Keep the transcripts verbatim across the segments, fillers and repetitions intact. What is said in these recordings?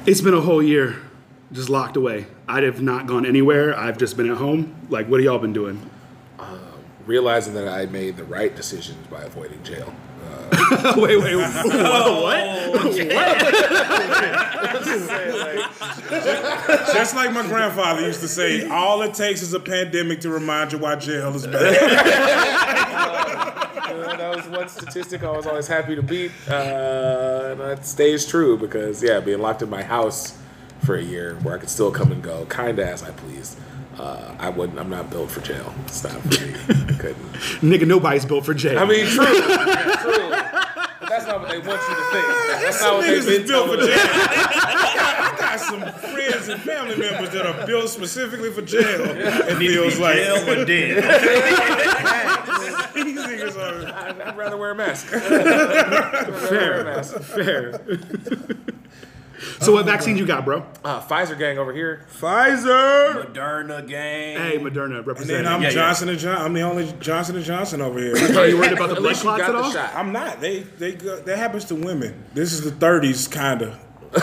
It's been a whole year just locked away. I have not gone anywhere. I've just been at home. Like, what have y'all been doing? Um, realizing that I made the right decisions by avoiding jail. Uh, wait, wait, wait. Oh, what? Just like my grandfather used to say, all it takes is a pandemic to remind you why jail is bad. Uh, that was one statistic I was always happy to beat, uh, and that stays true because, yeah, being locked in my house for a year where I could still come and go kind of as I pleased, uh, I wouldn't. I'm not built for jail. It's not for me. I couldn't. Nigga, nobody's built for jail. I mean, true, true. But that's not what they want you to think. That's not what they've been built for telling jail. us. I got some friends and family members that are built specifically for jail. It feels like jail or dead. These niggas are. I'd rather wear a mask. Fair, mask. Fair. So what vaccines you got, bro? Uh, Pfizer gang over here. Pfizer. Moderna gang. Hey, Moderna And representing. then I'm Yeah, Johnson and Johnson. I'm the only Johnson and Johnson over here. Are you worried about the At blood least you clots got at the all? shot. I'm not. They they go, that happens to women. This is the thirties, kinda.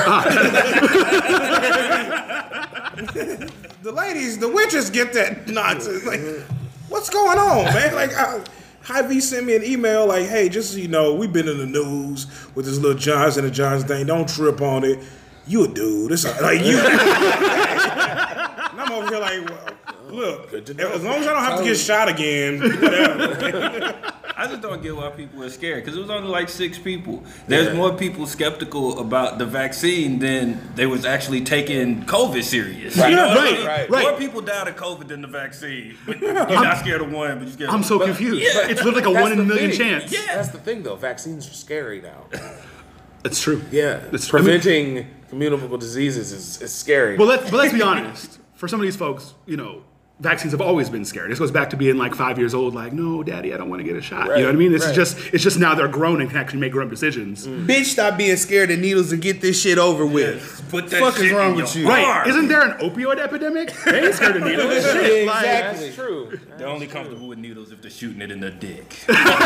The ladies, the witches get that nonsense. Like, what's going on, man? Like, I, Hy-Vee sent me an email like, hey, just so you know, we've been in the news with this little Johnson and Johnson thing. Don't trip on it. You a dude. It's like you. And I'm over here like, well, look, as long as I don't have to get shot again, whatever. I just don't get why people are scared because it was only like six people. There's yeah. more people skeptical about the vaccine than they was actually taking COVID serious. Right, you know right, I mean? right, More right. people died of COVID than the vaccine. But you're not scared of one, but you're scared I'm of so but, confused. Yeah. It's literally like a That's one in a the million thing. chance. Yeah. That's the thing, though. Vaccines are scary now. It's true. Yeah, It's preventing communicable diseases is, is scary. Well, let's, but let's be honest. For some of these folks, you know, vaccines have always been scary. This goes back to being like five years old, like, no, daddy, I don't want to get a shot. Right, You know what I mean? This right. is just, it's just now they're grown and can actually make grown decisions. Mm. Bitch, stop being scared of needles and get this shit over with. Yes. Put that Fuck shit is wrong in with your you? Right. arm. Isn't there an opioid epidemic? They ain't scared of needles. Shit. Like, Exactly. That's true. They're only comfortable with needles if they're shooting it in the dick.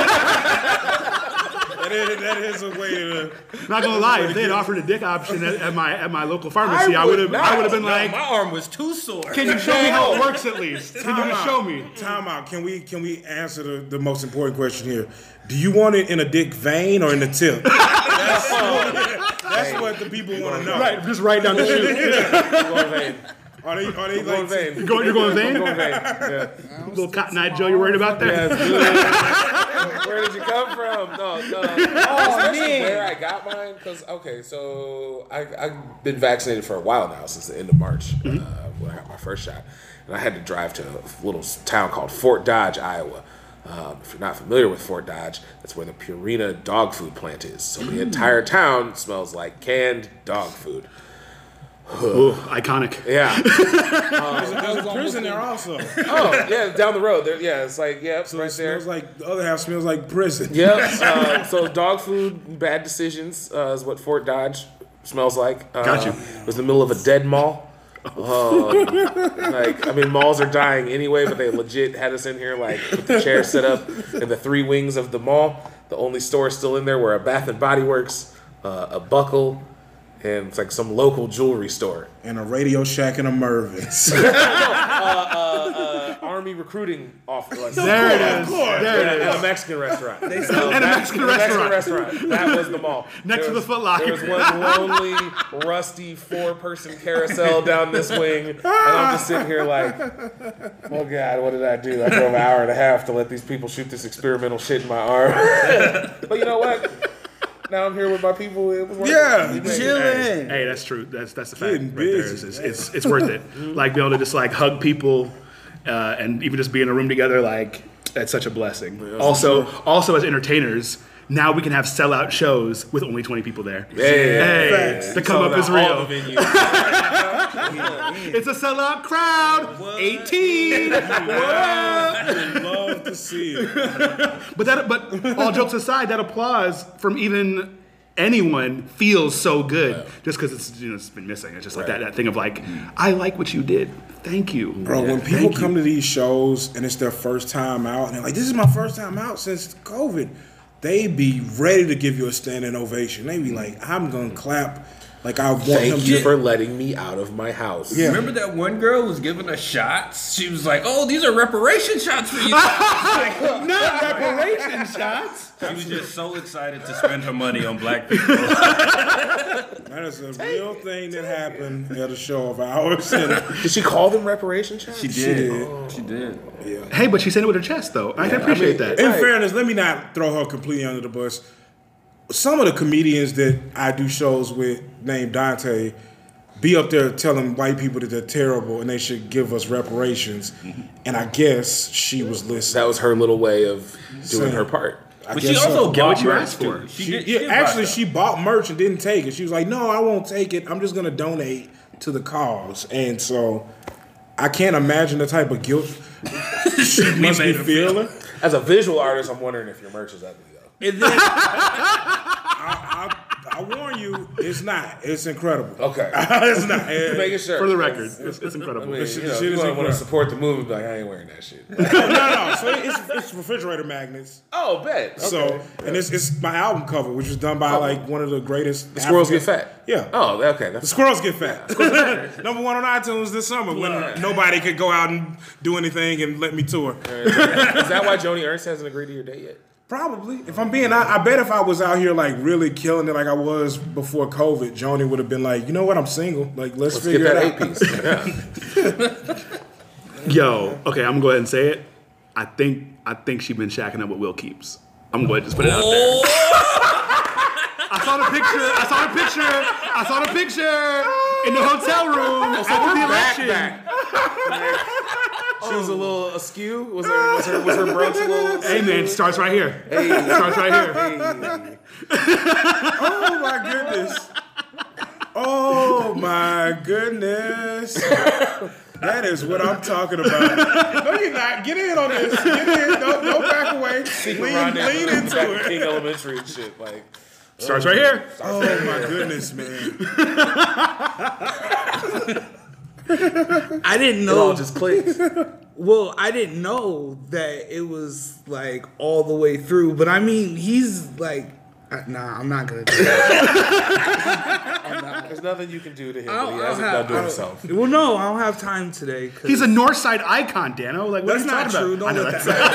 That is, that is a way to. not gonna lie, if they had offered a dick option at, at my at my local pharmacy, I would have I would have been No, like, my arm was too sore. can you show me how it works at least? Can you Time just out. show me? Time out. Can we can we answer the, the most important question here? Do you want it in a dick vein or in the tip? That's, that's what the people want to know. Right, just right down the chute. Going vain. Are they are they Going like vain. You're going, you're going vain? Going vain. Yeah. Little Cotton Eye Joe, you worried about that? Yeah, it's good. Where did you come from? No, no. Especially where I got mine, because okay, so I I've been vaccinated for a while now, since the end of March, uh, when I got my first shot, and I had to drive to a little town called Fort Dodge, Iowa. Um, if you're not familiar with Fort Dodge, that's where the Purina dog food plant is. So the entire town smells like canned dog food. Ooh, iconic. Yeah. there's a prison there also? Oh, yeah, down the road. There, yeah, it's like, yeah, So right it there. smells like the other half smells like prison. Yep. Uh, so dog food, bad decisions uh, is what Fort Dodge smells like. Uh, Got you. It was in the middle of a dead mall. Um, like, I mean, malls are dying anyway, but they legit had us in here, like, with the chairs set up in the three wings of the mall. The only stores still in there were a Bath and Body Works, uh, a Buckle, and it's like some local jewelry store. And a Radio Shack and a Mervin's. uh, uh, uh, Army recruiting office. Like, There it is. course. There it and is. a Mexican restaurant. They And a Mexican restaurant. restaurant. That was the mall. Next There to was- the Foot Locker. There was one lonely, rusty four-person carousel down this wing, and I'm just sitting here like, oh God, what did I do? I drove an hour and a half to let these people shoot this experimental shit in my arm. But you know what? Now I'm here with my people. It was worth Yeah, it. We made it. chilling. Hey, hey, that's true. That's that's the fact. Getting Right there. It's, busy. it's, it's it's worth it. Like being able to just like hug people, uh, and even just be in a room together. Like that's such a blessing. Also, also as entertainers, now we can have sellout shows with only twenty people there. Yeah, yeah, yeah. Hey, Facts. the come up is All real. the venues. It's a sellout crowd. eighteen. I'd love to see it. But that, but all jokes aside, that applause from even anyone feels so good, just because it's you know it's been missing. It's just like that, that thing of like, I like what you did. Thank you, Bro, when people Thank come you. to these shows and it's their first time out, and they're like, this is my first time out since COVID, they be ready to give you a standing ovation. They be like, I'm going to clap Like I want Thank him you to. for letting me out of my house. Yeah. Remember that one girl was giving us shots? She was like, "Oh, these are reparation shots for you." Like, Not reparation shots. she was just so excited to spend her money on black people. That is a real thing that happened at a show of ours. And Did she call them reparation shots? She She did. did. She did. Hey, but she said it with her chest, though. I can I appreciate mean, that. in Right. fairness, let me not throw her completely under the bus. Some of the comedians that I do shows with, named Dante, be up there telling white people that they're terrible and they should give us reparations. And I guess she was listening. That was her little way of doing Same. her part. I But guess she also so. Get bought what you merch asked for. too. She, She, did, yeah, did buy actually, stuff. she bought merch and didn't take it. She was like, "No, I won't take it. I'm just gonna donate to the cause." And so, I can't imagine the type of guilt she must be made her feel. feeling. As a visual artist, I'm wondering if your merch is ugly though. And then I, I, I warn you, it's not. It's incredible. Okay. It's not. Just making sure. For the record, it's, it's incredible. I mean, This you shit- know, this shit you is want to incredible. support the movie, be like, I ain't wearing that shit. no, no. So it's, it's refrigerator magnets. Oh, bet. So Okay. and it's it's my album cover, which was done by like one of the greatest. The squirrels get African- fat. Yeah. Oh, okay. The That's squirrels get fat. Number one on iTunes this summer when Right. nobody could go out and do anything and let me tour. Is that why Joni Ernst hasn't agreed to your date yet? Probably. If I'm being, I, I bet if I was out here like really killing it like I was before COVID, Joni would have been like, you know what, I'm single. Like let's, Let's figure get that it out. eight piece. Yeah. Yo, okay, I'm gonna go ahead and say it. I think I think she been shacking up with Will Keeps. I'm going to just put it out there. I saw the picture. I saw the picture. I saw the picture in the hotel room after the election. She was a little askew. Was her was her was her brooch a little? Hey man, starts right here. Starts right here. Oh my goodness. Oh my goodness. That is what I'm talking about. No, you're not. Get in on this. Get in. Don't, don't back away. Lean, lean into Back it. King Elementary and shit. Like Starts right here. Oh my goodness, man. I didn't it know. all just clicked. Well, I didn't know that it was like all the way through. But I mean, he's like, uh, nah, I'm not gonna do that. There's nothing you can do to him. I But don't- he I hasn't don't done have- to I don't- himself. Well, no, I don't have time today. 'cause- He's a North Side icon, Dano. Like, what That's are you not talking true. about? Don't I know let that's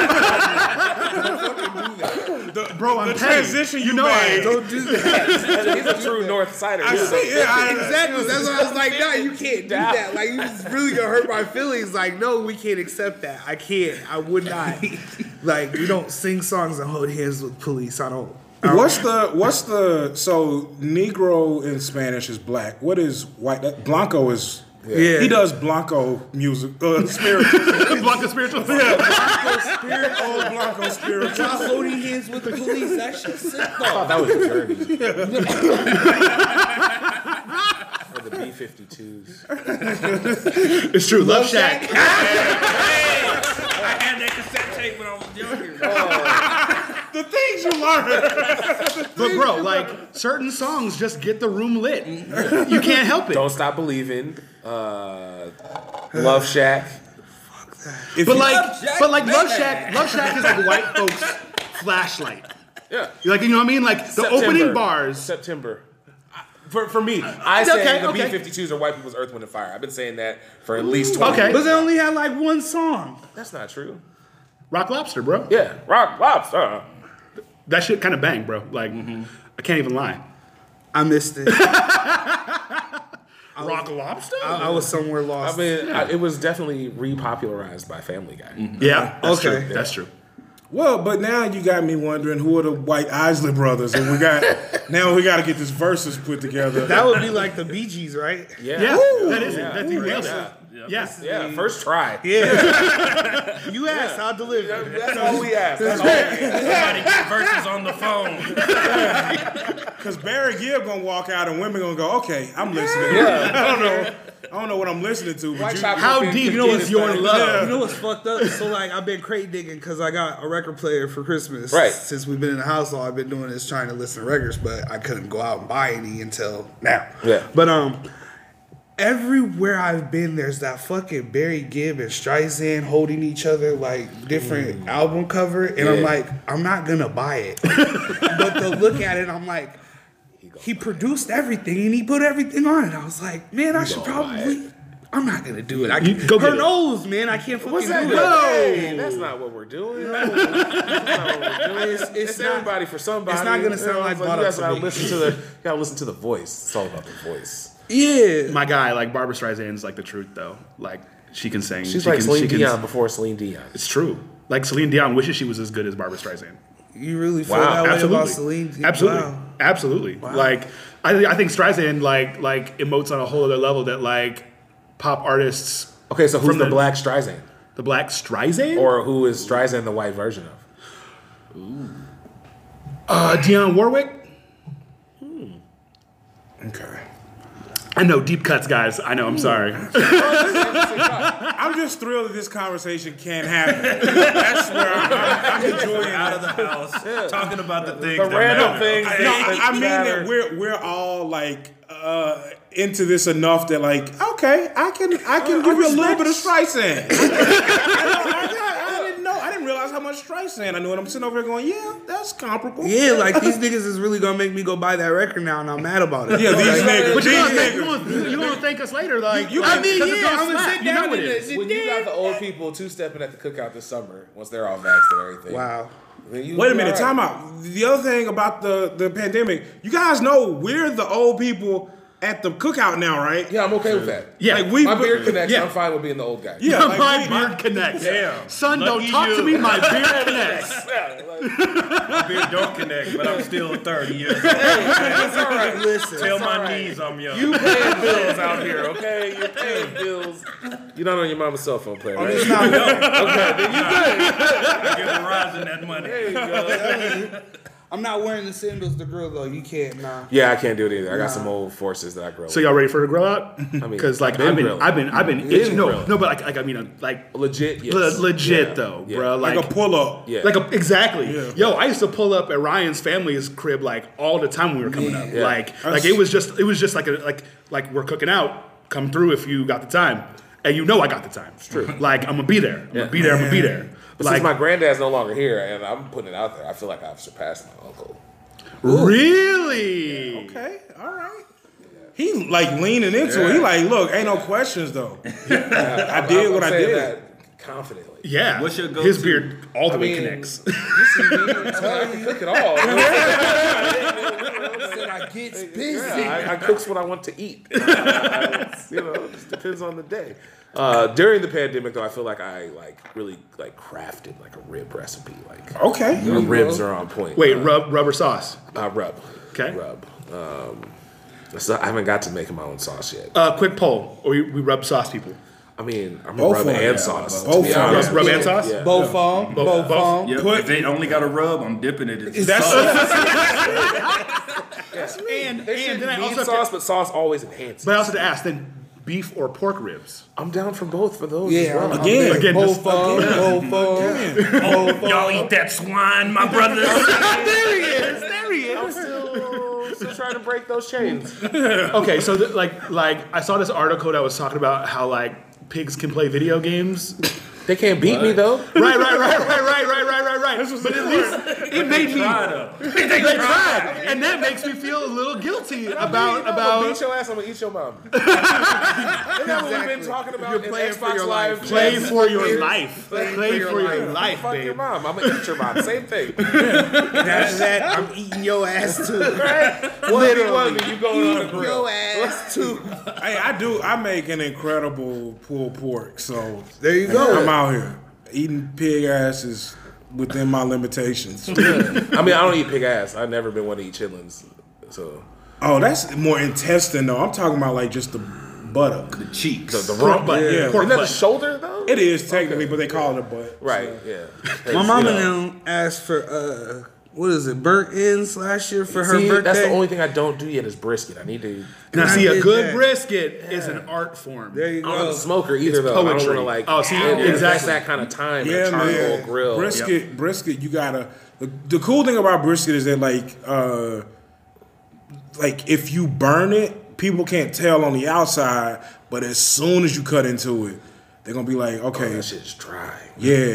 The, Bro, I'm the petty. transition you, You know made. I- Don't do that. He's a true North Sider. I He's see it. I, Exactly. That's why I was like, no, you can't do that. Like, you just really gonna hurt my feelings. Like, no, we can't accept that. I can't. I would not. Like, we don't sing songs and hold hands with police. I don't. I don't- What's the what's the so Negro in Spanish is black. What is white? That, Blanco is Yeah. He does Blanco music, uh, spiritual. Blanca spiritual. Yeah, Blanco spirit, old Blanco spiritual. Y'all holding hands with the police. That shit's sick I thought though. that was a journey. For the B fifty-twos. It's true. Love Shack. I had that cassette tape when I was younger. The things you learn. But bro, like certain songs just get the room lit. You can't help it. Don't Stop Believing. Uh, Love Shack. If But you- like, Love Shack, but like Love baby. Shack, Love Shack is like white folks' flashlight. Yeah. Like, you know what I mean? Like the September. opening bars. September. For, for me, I say Okay, the okay. B fifty-twos are white people's Earth, Wind, and Fire. I've been saying that for at least twenty Okay. years. But they only had like one song. That's not true. Rock Lobster, bro. Yeah. Rock Lobster. That shit kind of bang, bro. Like, I can't even lie. I missed it. Rock Lobster? I, I was somewhere I lost. mean, I, it was definitely repopularized by Family Guy. Yeah, that's Okay. true. That's true. well, but now you got me wondering who are the White Isley brothers, and we got now we got to get this verses put together. That would be like the Bee Gees, right? Yeah. Yeah, that is it. Yeah. That's he nails Yeah. it. Yeah. Yeah, first try. Yeah. You asked, I'll deliver. That's all we asked. That's all we asked. Somebody get verses on the phone. Because Barry Gibb gonna walk out and women gonna go, okay, I'm listening. I don't know, I don't know what I'm listening to, but White you, chocolate How can- deep can is get his your thing. love? You know what's fucked up? So like I've been crate digging because I got a record player for Christmas. Right. Since we've been in the house, all I've been doing is trying to listen to records, but I couldn't go out and buy any until now. Yeah. But um, everywhere I've been, there's that fucking Barry Gibb and Streisand holding each other like different album cover, and I'm Yeah. like, I'm not gonna buy it, but to look at it, I'm like, he produced everything and he put everything on it. I was like, man, I should probably. I'm not gonna do it. I You- can, go her get it. nose, man. I can't fucking What's that? do it. No, hey, that's not what we're doing. That's not what we're doing. It's, it's, It's not- everybody for somebody. it's not gonna You sound know, like it's you buttocks guys gotta to me. listen to the. You gotta listen to the voice. It's all about the voice. Yeah. My guy, like Barbara Streisand's like the truth though. Like she can sing. She's she like can, Celine she can- Dion before Celine Dion. It's true. Like Celine Dion wishes she was as good as Barbara Streisand. You really feel Wow. that way Absolutely. about Celine? Absolutely. Wow. Absolutely. Like I, I think Streisand like like emotes on a whole other level that like pop artists. Okay, so who's From the, the- black Streisand? The Black Streisand Or who is Streisand the white version of? uh, Dionne Warwick. Okay. I know deep cuts, guys. I know. I'm sorry. I'm just thrilled that this conversation can happen. That's where I'm, I'm, I'm enjoying Out of it. the house, talking about the things The that random matter. things. No, I, I mean matter. that we're we're all like uh, into this enough that like okay, I can I can give you a little bit of Streisand. I, I, I, I didn't know I didn't realize how much Streisand I knew, and I'm sitting over here going, yeah, that's comparable. Yeah, like these niggas is really gonna make me go buy that record now, and I'm mad about it. Yeah, these Like, niggas. But you're These gonna, thank, niggas. you're, gonna, you're gonna thank us later. Like You- I mean, because it's yeah, gonna I'm gonna slap. sit You down know and it is. it- When you got the old people two stepping at the cookout this summer, once they're all vaxxed and everything. Wow. then you- Wait a you minute, all time right. out. The other thing about the, the pandemic, you guys know we're the old people at the cookout now, right? Yeah, I'm okay with that. Yeah. Like we My beard connects. Yeah. I'm fine with being the old guy. Yeah, like my we- beard connects. Damn. Son, Lucky don't talk you. to me. My beard connects. My beard don't connect, but I'm still thirty years old. It's all right. Listen, Tell it's my all right. knees I'm young. You paying bills out here, okay? You're paying bills. You're not on your mama's cell phone plan, right? It's not okay, then you I give Verizon that money. There you go. I'm not wearing the sandals to grill though. You can't, nah. Yeah, I can't do it either. I got some old forces that I grow. So y'all ready for the grill out? mean, Because like I've been I've been, grilling. I've been, I've been Been itching. No, grilling. no, but like, like I mean, uh, like legit, yes. le- legit Yeah, though, yeah. bro. like, Like, a pull up. Yeah. like a, exactly. Yeah. Yo, I used to pull up at Ryan's family's crib like all the time when we were coming up. Yeah. Like, like it was just, it was just like a like like we're cooking out. Come through if you got the time, and you know I got the time. It's true. Like I'm gonna be there. I'm gonna be there. I'm gonna be there. But Like since my granddad's no longer here, and I'm putting it out there, I feel like I've surpassed my uncle. really. Okay, all right. He like leaning into it. He like, look, ain't no questions though. I did I'm what I saying did. that confidently. Yeah. What's your His go-to? beard all the I way mean, connects. You see me, I can cook it all. Said I gets Yeah, I, I cooks what I want to eat. Uh, it's, you know, it just depends on the day. Uh, during the pandemic, though, I feel like I like really like crafted like a rib recipe. Like Okay. the ribs are on point. Wait, uh, rub rubber sauce. uh, rub. Okay. Rub. Um, so I haven't got to making my own sauce yet. Uh, quick poll. Or we, we rub sauce people. I mean, I'm Both a rub of them, and yeah, sauce. both to be of them. honest. Rub, rub and sauce? Yeah. Both of them. Both, both. of them. Yep. Put- If they only got a rub, I'm dipping it. It's That's And, They and should then I need also have sauce, to, but sauce always enhances. but I also have to ask then beef or pork ribs. I'm down for both for those Yeah, as well. I'm Again, there. again, both just- of them. Both of them. Both of Y'all them. eat that swine, my brothers. There he is. There he I'm is. still, still trying to break those chains. Okay, so the, like like I saw this article that was talking about how like pigs can play video games. They can't beat me though. Right, right, right, right, right, right, right, right, right. But at least it made me. Try though. They tried, and that makes me feel a little guilty about I'm about. gonna beat your ass. I'm gonna eat your mom. Isn't that what we've been talking about You're in playing for Xbox your Live? life. Play for your Years? life. Play Play for your I'm life, gonna fuck your babe. mom. I'm gonna eat your mom. Same thing. After that, I'm eating your ass too. Literally, you going on a grill. Your ass too. Hey, I do. I make an incredible pulled pork, so There you go. I'm out here eating pig asses within my limitations. I mean, I don't eat pig ass. I've never been one to eat chitlins. So Oh, that's more intestine though. I'm talking about like just the buttock. The cheeks. the, the Pork rump, butt. Yeah. Pork isn't that the butt. shoulder though? It is technically, but they call it a butt. Right. Yeah. My mama You know. now asked for uh, what is it, burnt ends last year for her See, birthday. that's the only thing I don't do yet is brisket. I need to. Now, I see, a did good that. brisket is an art form. There you I'm not a go. smoker either, It's though. I don't poetry. want to like. Oh, see, yeah, exactly. That's that kind of time. Yeah, Yeah, charcoal man. grill. Brisket, brisket. You gotta. The, the cool thing about brisket is that like, uh, like if you burn it, people can't tell on the outside, but as soon as you cut into it, they're gonna be like, Oh, okay, that shit's dry. yeah,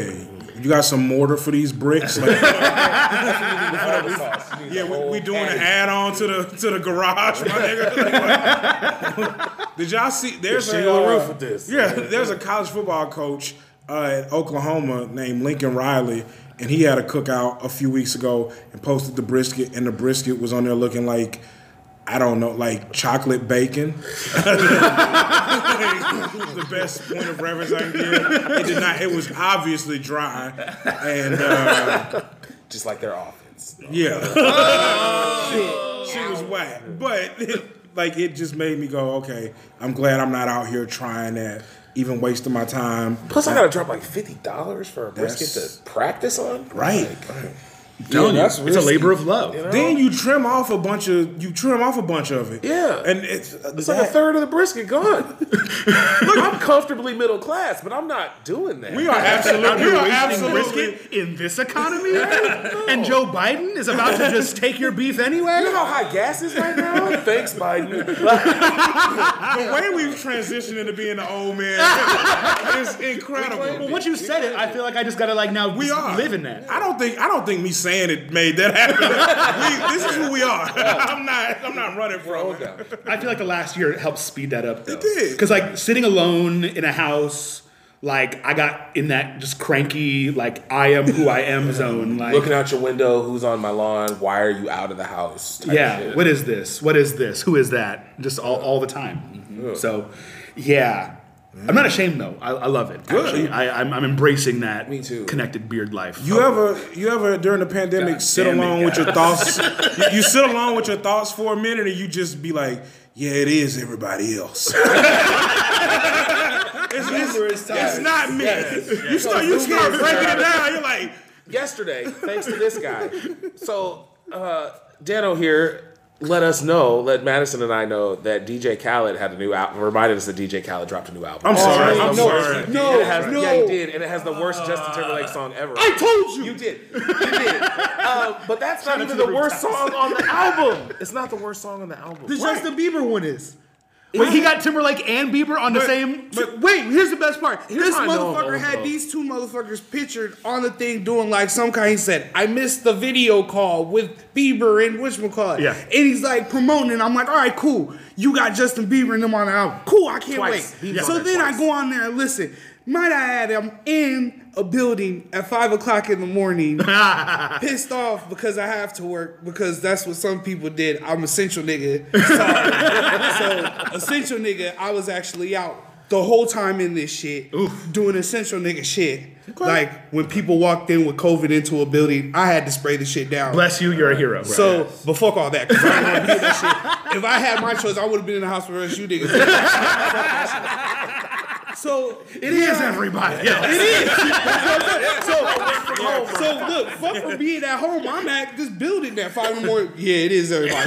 You got some mortar for these bricks? Like, yeah, yeah, we, we doing an add-on to the to the garage, my nigga. Like, did y'all see? There's a shingle uh, roof with this. Yeah, there's a college football coach uh, at Oklahoma named Lincoln Riley, and he had a cookout a few weeks ago and posted the brisket, and the brisket was on there looking like, I don't know, like chocolate bacon. The best point of reference I can give. It did not. It was obviously dry, and uh, just like their offense. Yeah, oh, she, she was whack. But it, like, it just made me go, okay, I'm glad I'm not out here trying that, even wasting my time. Plus, I gotta drop like fifty dollars for a brisket That's, to practice on. Right. Like, Yeah, that's it's a labor of love. You know? Then you trim off a bunch of you trim off a bunch of it. Yeah, and it's it's like a third of the brisket gone. Look, I'm comfortably middle class, but I'm not doing that. We are absolutely, we are absolutely brisket in this economy, no. And Joe Biden is about to just take your beef anyway. You know how high gas is right now? Thanks, Biden. The way we've transitioned into being the old man is incredible. Well, once you said it, I feel like I just gotta like now we are live in that. I don't think I don't think me saying it made that happen. we, this is who we are. I'm not. I'm not running from it. I feel like the last year helped speed that up. Though. It did. Because like sitting alone in a house, like I got in that just cranky, like I am who I am zone. Like looking out your window, who's on my lawn? Why are you out of the house? Yeah. What is this? What is this? Who is that? Just all, all the time. Mm-hmm. So, yeah. I'm not ashamed though. I, I love it. Good. Actually, I, I'm, I'm embracing that. Me too. Connected beard life. You ever, you ever during the pandemic God sit damn it, alone God. with your thoughts? you, you sit alone with your thoughts for a minute, and you just be like, "Yeah, it is everybody else." It's, it's, it's not me. Yes. You start, you start breaking it down. You're like, yesterday, thanks to this guy. So, uh, Dano here let us know, let Madison and I know that D J Khaled had a new album. Reminded us that D J Khaled dropped a new album. I'm sorry. Oh, I'm no, sorry. No, it has, no. Yeah, he did. And it has the worst Justin Timberlake song ever. I told you. You did. You did. Uh, but that's not even the worst song on the album. It's not the worst song on the album. The Right. Justin Bieber one is. Wait, he got Timberlake and Bieber on the But- same. But wait, here's the best part. This how I know motherfucker those, had though. these two motherfuckers pictured on the thing doing like some kind. He said, "I missed the video call with Bieber and whatchamacallit." Yeah. And he's like promoting it. I'm like, all right, cool. You got Justin Bieber and them on the album. Cool, I can't Twice. wait. He's So on there then twice. I go on there and listen. Might I add, I'm in a building at five o'clock in the morning, pissed off because I have to work, because that's what some people did. I'm essential nigga. Sorry. So essential nigga, I was actually out the whole time in this shit, doing essential nigga shit. Like when people walked in with COVID into a building, I had to spray the shit down. Bless you, you're a hero. Bro. So, but fuck all that, because I don't want to hear that shit. If I had my choice, I would have been in the hospital with you niggas. So it is everybody. Else. It is. so, so look, fuck for being at home. I'm at this building at five in the morning. Yeah, it is everybody.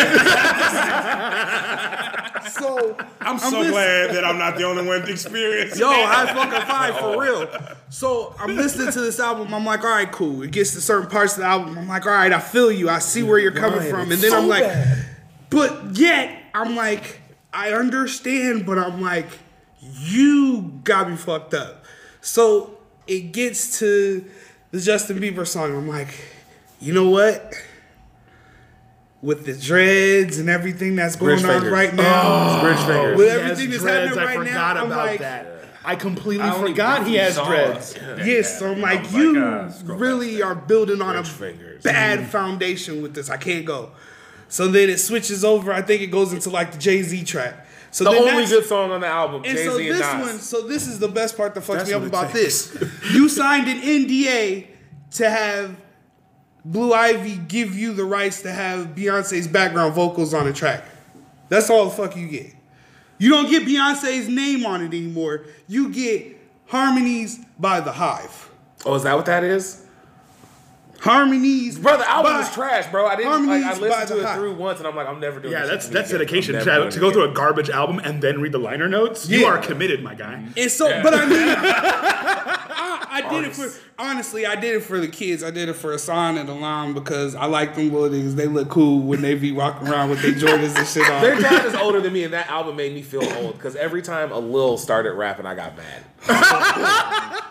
So I'm so listening. glad that I'm not the only one to experience. Yo, high fucking five for real. So I'm listening to this album. I'm like, all right, cool. It gets to certain parts of the album. I'm like, all right, I feel you. I see where you're coming Ryan, from. it's And then so I'm like, bad. but yet I'm like, I understand, but I'm like, you got me fucked up. So it gets to the Justin Bieber song. I'm like, you know what? With the dreads and everything that's going Bridge on fingers. right now, Bridge fingers. with He has everything that's dreads. happening I right forgot now, I'm about like, that. I completely I only forgot he has saw dreads. it. yes, so I'm like, was you like, uh, scroll really are building on a Bridge fingers. bad foundation with this. I can't go. So then it switches over. I think it goes into like the Jay-Z track. So The then only that's- good song on the album, And Jay-Z so and this Nas. one, so this is the best part that fucks That's me up what it about takes. this. You signed an N D A to have Blue Ivy give you the rights to have Beyonce's background vocals on a track. That's all the fuck you get. You don't get Beyonce's name on it anymore. You get harmonies by The Hive. Oh, is that what that is? Harmonies, Bro, the album by- is trash, bro. I didn't like. Harmonies I by listened The to it Hive. through once, and I'm like, I'm never doing. Yeah, this that's shit that's again. dedication. I'm To, never to doing go it through a again. garbage album and then read the liner notes. You Yeah. are committed, my guy. And so, but I mean, I, I did it for, honestly, I did it for the kids. I did it for Hassan and Alam because I like them little niggas. They look cool when they be walking around with their Jordans and shit on. Their dad is older than me, and that album made me feel old because every time a Lil started rapping, I got mad.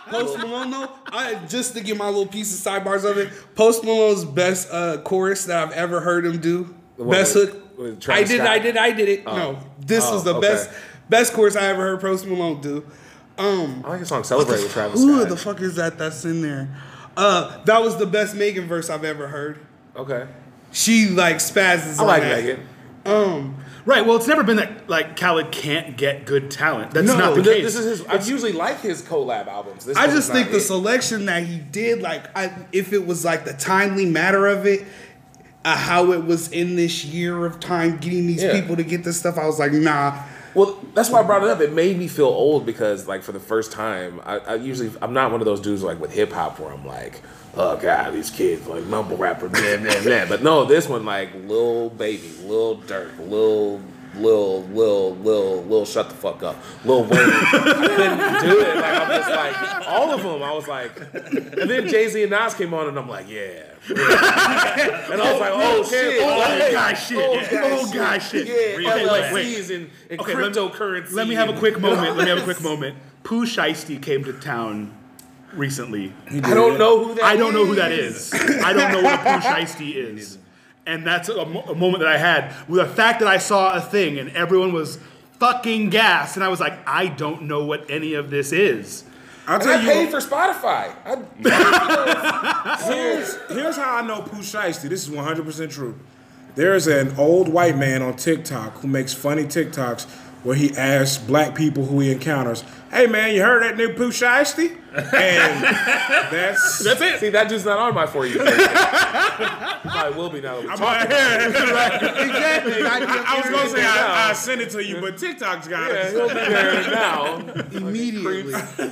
Post Malone though, I just to get my little piece of sidebars of it. Post Malone's best uh, chorus that I've ever heard him do. Best with, hook. with I Travis did, Scott? I did, I did it. Oh. No, this Oh, was the okay. best best chorus I ever heard Post Malone do. Um, I like the song "Celebrate" with Travis who Scott. the fuck is that? That's in there. Uh, that was the best Megan verse I've ever heard. Okay, She like spazzes. I on like that. Megan. Um, Right. Well, it's never been that like Khaled can't get good talent. That's No, not the But case. this is his. I usually like his collab albums. This I one just is think not the it. selection that he did, like, I, if it was like the timely matter of it, uh, how it was in this year of time getting these Yeah. people to get this stuff, I was like, nah. Well, that's why I brought it up. It made me feel old because, like, for the first time, I, I usually I'm not one of those dudes like with hip hop where I'm like, oh god, these kids like mumble rapper, blah blah blah. But no, this one like Lil Baby, Lil Durk, Lil Lil Lil Lil Lil shut the fuck up, Lil Wayne. I couldn't do it. Like I'm just like all of them. I was like, and then Jay Z and Nas came on, and I'm like, yeah. yeah. And I was like, oh shit, old like, guy shit. old Yeah. guy Old guy shit. Yeah, Okay, wait, wait. L L Cs and, and Okay, let me- cryptocurrency. Let me have a and- quick moment. Let me have a quick moment. Pooh Shiesty came to town recently. I don't know who that is. I don't know who that is. I don't know what a Pooh Shiesty is. And that's a, mo- a moment that I had with the fact that I saw a thing and everyone was fucking gassed. And I was like, I don't know what any of this is. I'll And tell I you. paid for Spotify. I, Here's, here's how I know Pooh Shiesty. This is one hundred percent true. There's an old white man on TikTok who makes funny TikToks where he asks black people who he encounters, hey man, you heard that new Pooh Shiesty? And that's... That's it. see, that dude's not on my For You page. Probably will be now that we I'm talk. like, yeah. Exactly. I, I was going to say I, I sent it to you, but TikTok's got Yeah, it. he'll be there now. Immediately.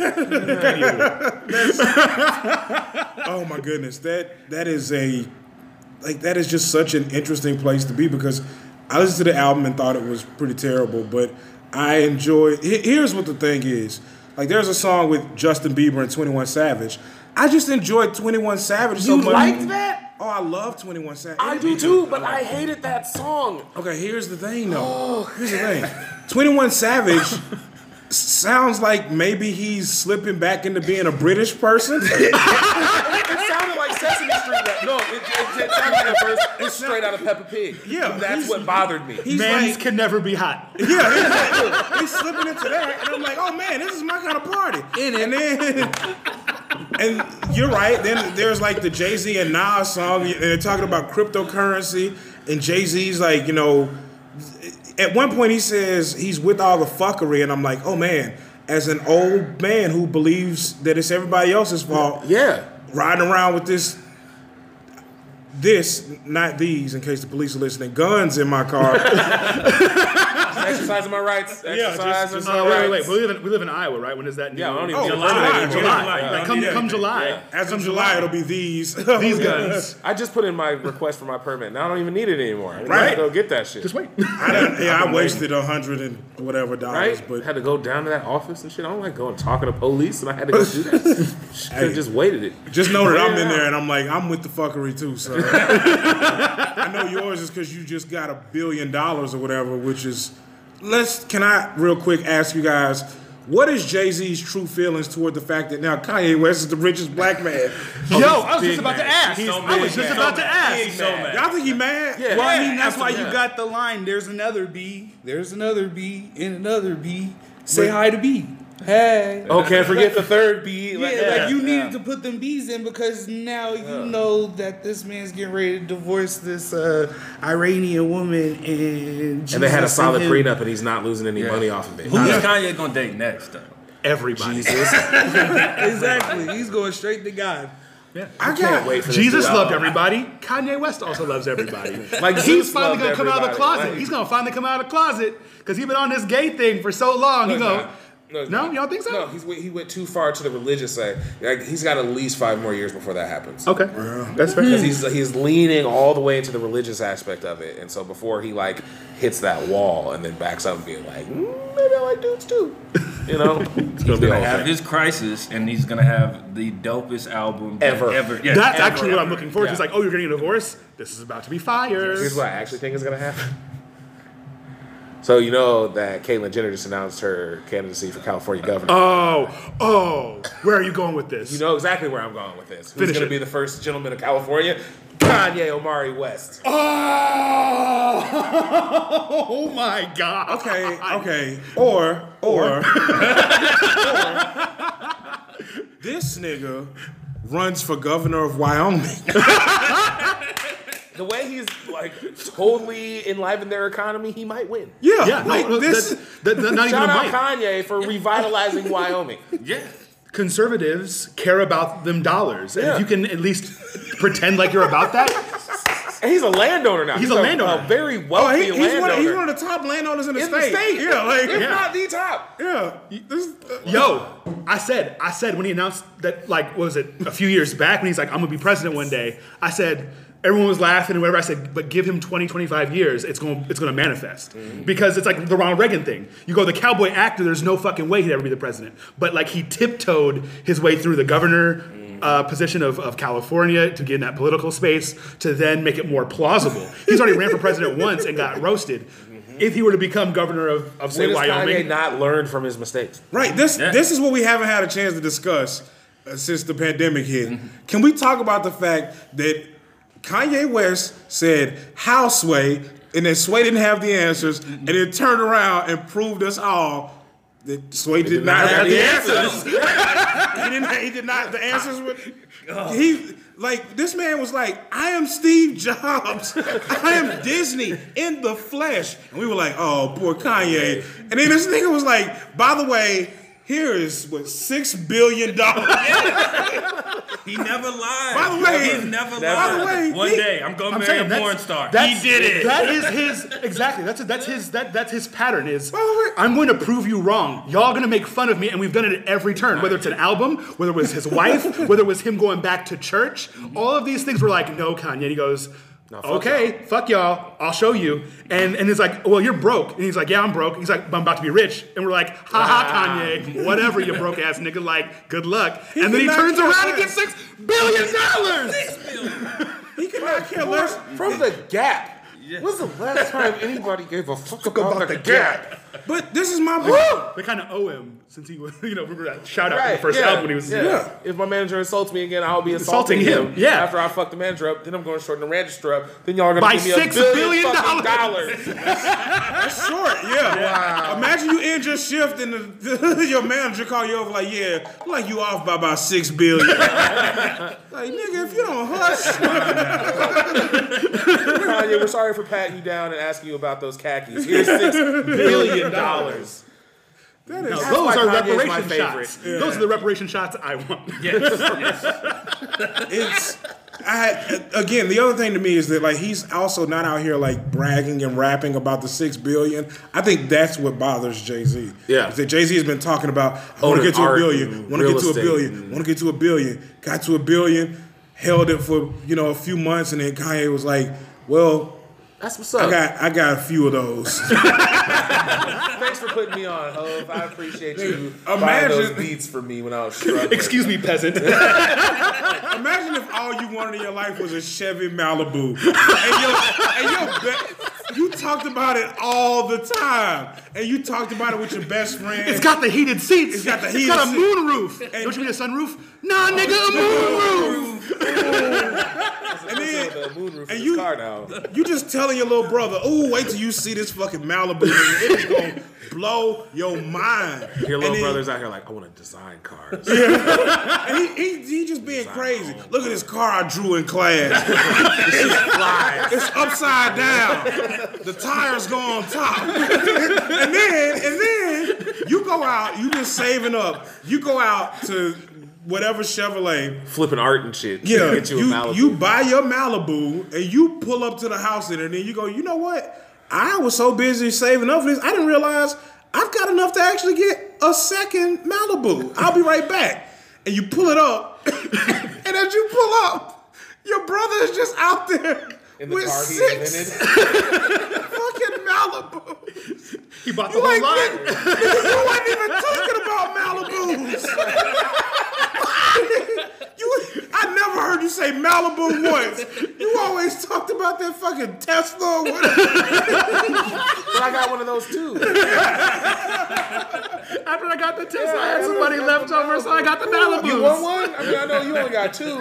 Oh my goodness, that that is a like that is just such an interesting place to be because I listened to the album and thought it was pretty terrible, but I enjoyed. he- Here's what the thing is: like, there's a song with Justin Bieber and twenty-one Savage. I just enjoyed twenty-one Savage so You much. liked that? Oh, I love twenty-one Savage. I do too, but I hated that song. Okay, here's the thing though. Here's the thing: twenty-one Savage sounds like maybe he's slipping back into being a British person. It sounded like Sesame Street. Rap. No, it, it, it sounded like a verse. It's straight out of Peppa Pig. Yeah, that's he's- what bothered me. He's Men's like, can never be hot. yeah, he's, like, he's slipping into that, and I'm like, oh man, this is my kind of party. And then, and you're right. Then there's like the Jay Z and Nas song, and they're talking about cryptocurrency, and Jay Z's like, you know, at one point he says he's with all the fuckery, and I'm like, oh man, as an old man who believes that it's everybody else's fault, Yeah. riding around with this. This, not these, in case the police are listening, guns in my car. Exercising my rights. Yeah, just- Exercising just- my Uh, wait, wait, rights. wait. We live in we live in Iowa, right? When is that? New? Yeah, I don't even Oh, know. July, July. July. Like, Yeah. come Yeah. come July. Yeah. As of July, it'll be these. These guns. I just put in my request for my permit. Now I don't even need it anymore. I Right. right. Go get that shit. Just wait. I done, yeah, I wasted a hundred and whatever dollars, Right? but Had to go down to that office and shit. I don't like going talking to police, and I had to go do that. Could have just waited it. just know that I'm in Yeah. there and I'm like, I'm with the fuckery too. So I know yours is because you just got a billion dollars or whatever, which is. Let's. Can I real quick ask you guys? What is Jay-Z's true feelings toward the fact that now Kanye West is the richest black man? Yo, I was big just about to mad. ask. He's so I was big just mad. about to So ask. He's so mad. Y'all think he mad? Yeah. Well, I mean, that's why absolutely. you got the line. There's another B. There's another B and another B. Say hi to B. Hey. Oh, can't forget the third beat. Yeah, Like, like you yeah. needed to put them B's in because now you know that this man's getting ready to divorce this uh, Iranian woman, and and they had a Jesus solid and him. prenup, and he's not losing any money off of it. Who is Kanye gonna date next though? Everybody. Jesus. Exactly, he's going straight to God. I Can't wait for this Jesus new loved album. everybody. Kanye West also loves everybody. Like he's Zeus finally loved gonna come out of the everybody, closet. right? He's gonna finally come out of the closet because he's been on this gay thing for so long. No, He he's go, not. No, he's no, not. you don't think so? No, he's, he went too far to the religious side. Like, he's got at least five more years before that happens. Okay, that's fair. Because he's he's leaning all the way into the religious aspect of it, and so before he like hits that wall and then backs up and being like, mm, maybe I like dudes too, you know, it's gonna He's be a gonna whole have thing. his crisis, and he's gonna have the dopest album that Ever. Ever. Yeah, That's ever, actually what I'm ever. looking forward to. It's Yeah. like, oh, you're getting a divorce? This is about to be fire. Here's what I actually think is gonna happen. So you know that Caitlyn Jenner just announced her candidacy for California governor. Oh, oh, where are you going with this? You know exactly where I'm going with this. Who's Finish going it. to be the first gentleman of California? Kanye Omari West. Oh, oh my God. Okay, okay. Or, or, or, this nigga runs for governor of Wyoming. The way he's like totally enlivened their economy, he might win. Yeah, Yeah, like no, this. that, that, that, not even Shout a out mic. Kanye for revitalizing Wyoming. Yeah. Conservatives care about them dollars. And Yeah. if you can at least pretend like you're about that, And he's a landowner now. He's a landowner. A very Oh, wealthy he, he's, landowner. one, he's one of the top landowners in the in state. the state. Yeah, like if Yeah. not the top. yeah. This, uh, yo, I said, I said when he announced that, like, what was it, a few years back when he's like, I'm gonna be president one day, I said, everyone was laughing and whatever. I said, but give him twenty, twenty-five years, it's going it's going to manifest. Mm-hmm. Because it's like the Ronald Reagan thing. You go, the cowboy actor, there's no fucking way he'd ever be the president. But like he tiptoed his way through the governor uh, position of, of California to get in that political space to then make it more plausible. He's already ran for president once and got roasted. Mm-hmm. If he were to become governor of, of say, When has Wyoming. Kanye not learned from his mistakes? right. This Yeah. this is what we haven't had a chance to discuss uh, since the pandemic hit. Mm-hmm. Can we talk about the fact that Kanye West said, "How Sway," and then Sway didn't have the answers, and then turned around and proved us all that Sway did, not, have the answers. he didn't. He did not. The answers were. He like this man was like, "I am Steve Jobs. I am Disney in the flesh," and we were like, "Oh, poor Kanye." And then this nigga was like, "By the way, here is what six billion dollars." He never lied. By the way- He's never Never. lied. By the way, One he- day, I'm gonna I'm marry saying a that's- porn star. He that's- did it. That is his exactly. That's that's his that that's his pattern. Is By the way- I'm going to prove you wrong. Y'all gonna make fun of me, and we've done it at every turn. Whether it's an album, whether it was his wife, whether it was him going back to church, all of these things were like, no, Kanye. And he goes, fuck okay, fuck y'all. I'll show you. And and it's like, well, you're broke. And he's like, yeah, I'm broke. He's like, but I'm about to be rich. And we're like, ha ha, Kanye, whatever, you broke ass nigga. Like, good luck. And then he cannot turns care around and less. gets six billion dollars. he could not care less. From the Gap. When's the last time anybody gave a fuck about, the, Gap? But this is my They kind of owe him since he was, you know, remember that shout out in Right, the first yeah, album when he was, yeah. Yeah. If my manager insults me again, I'll be insulting, Insulting him, yeah. After I fuck the manager up, then I'm going to shorten the register up. Then y'all are going By to give me six a billion, billion fucking dollars. dollars. short, yeah. Wow. Imagine you end your shift and the, your manager call you over like, yeah, like you off by about six billion. Like, nigga, if you don't hush, Kanye, we're sorry for patting you down and asking you about those khakis. Here's six billion dollars. that is No, That's those why are Kanye's my reparation favorite. shots. Those are the reparation shots I want. it's. I again, the other thing to me is that like he's also not out here like bragging and rapping about the six billion. I think that's what bothers Jay-Z. Yeah. is that Jay-Z has been talking about, I want to Owning get to a art billion, and want to real get to a estate billion, and- want to get to a billion, got to a billion, held it for you know a few months, and then Kanye was like, well, That's what's I up. got I got a few of those. Thanks for putting me on, Hov. I appreciate you buying Imagine- those beats for me when I was struggling. Excuse me, peasant. Imagine if all you wanted in your life was a Chevy Malibu, and, your, and your be- you talked about it all the time, and you talked about it with your best friend. It's got the heated seats. It's got the It's heated got a seat. moon roof. And- Don't you need a sunroof? Nah, nigga, a moon roof. and then the moon roof and in you- this car now. you just telling your little brother, "Oh, wait till you see this fucking Malibu. Nigga. It is gonna blow your mind." Your little And then- broters out here like, I want to design cars. And he, he, he just being crazy. Look at this car I drew in class. It's upside down. The tires go on top. And then, and then you go out, you been saving up. You go out to whatever Chevrolet. Flipping art and shit. Yeah, Get you, you, a Malibu. you buy your Malibu and you pull up to the house in it, and then you go, you know what? I was so busy saving up for this, I didn't realize I've got enough to actually get a second Malibu. I'll be right back. And you pull it up, and as you pull up, your brother is just out there in the with car he six invented. fucking Malibu. He bought the You whole like, line. nigga, you wasn't even talking about Malibus. you, I never heard you say say Malibu once. You always talked about that fucking Tesla or whatever. But I got one of those too. After I got the Tesla, I had somebody left over, so I got the Malibu. You want one? I mean, I know you only got two.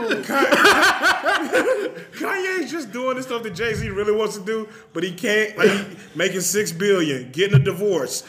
Kanye's just doing the stuff that Jay-Z really wants to do, but he can't. Like, he making six billion, getting a divorce.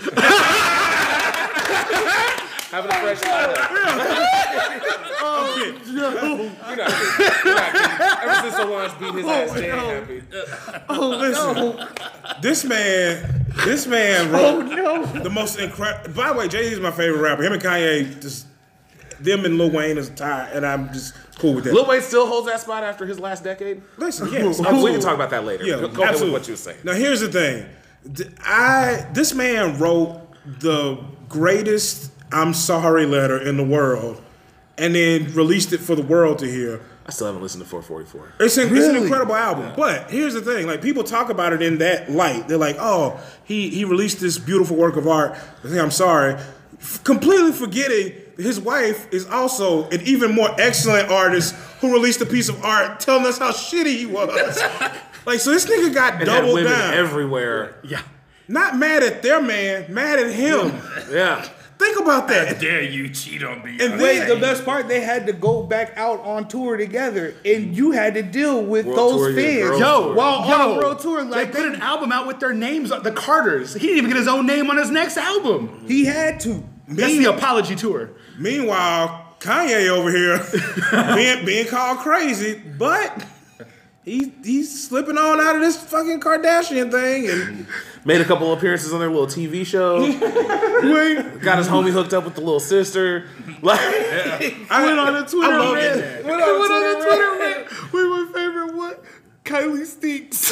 Having a fresh start. Oh, okay. You're not kidding. You're not kidding. Ever since Solange beat his ass, Jay ain't happy. Oh, listen. This man, this man wrote the most incredible. By the way, Jay-Z is my favorite rapper. Him and Kanye, just them and Lil Wayne is a tie, and I'm just cool with that. Lil Wayne still holds that spot after his last decade? Listen, yes. Oh, we can talk about that later. Yeah, go go ahead with absolutely. what you were saying. Now, here's the thing. D- I This man wrote the greatest I'm sorry letter in the world, and then released it for the world to hear. I still haven't listened to four forty-four. It's an, it's an incredible album. Yeah. But here's the thing. Like, people talk about it in that light. They're like, oh, he, he released this beautiful work of art. I think I'm sorry. F- completely forgetting his wife is also an even more excellent artist who released a piece of art telling us how shitty he was. Like, so this nigga got And doubled had women down. everywhere. Yeah. Not mad at their man, mad at him. Yeah. Think about How that. dare you cheat on me? And Wait, then- the best part, they had to go back out on tour together, and you had to deal with World those tour, yeah, fans. girls Yo, tour. while yo, on world tour, like they put an album out with their names, on the Carters. He didn't even get his own name on his next album. he had to. That's the apology tour. Meanwhile, Kanye over here being, being called crazy, but he he's slipping on out of this fucking Kardashian thing and Made a couple appearances on their little T V show. Got his homie hooked up with the little sister. Like, I went on the Twitter. I love it. Went on, went on Twitter. Wait, my favorite one, Kylie Stinks.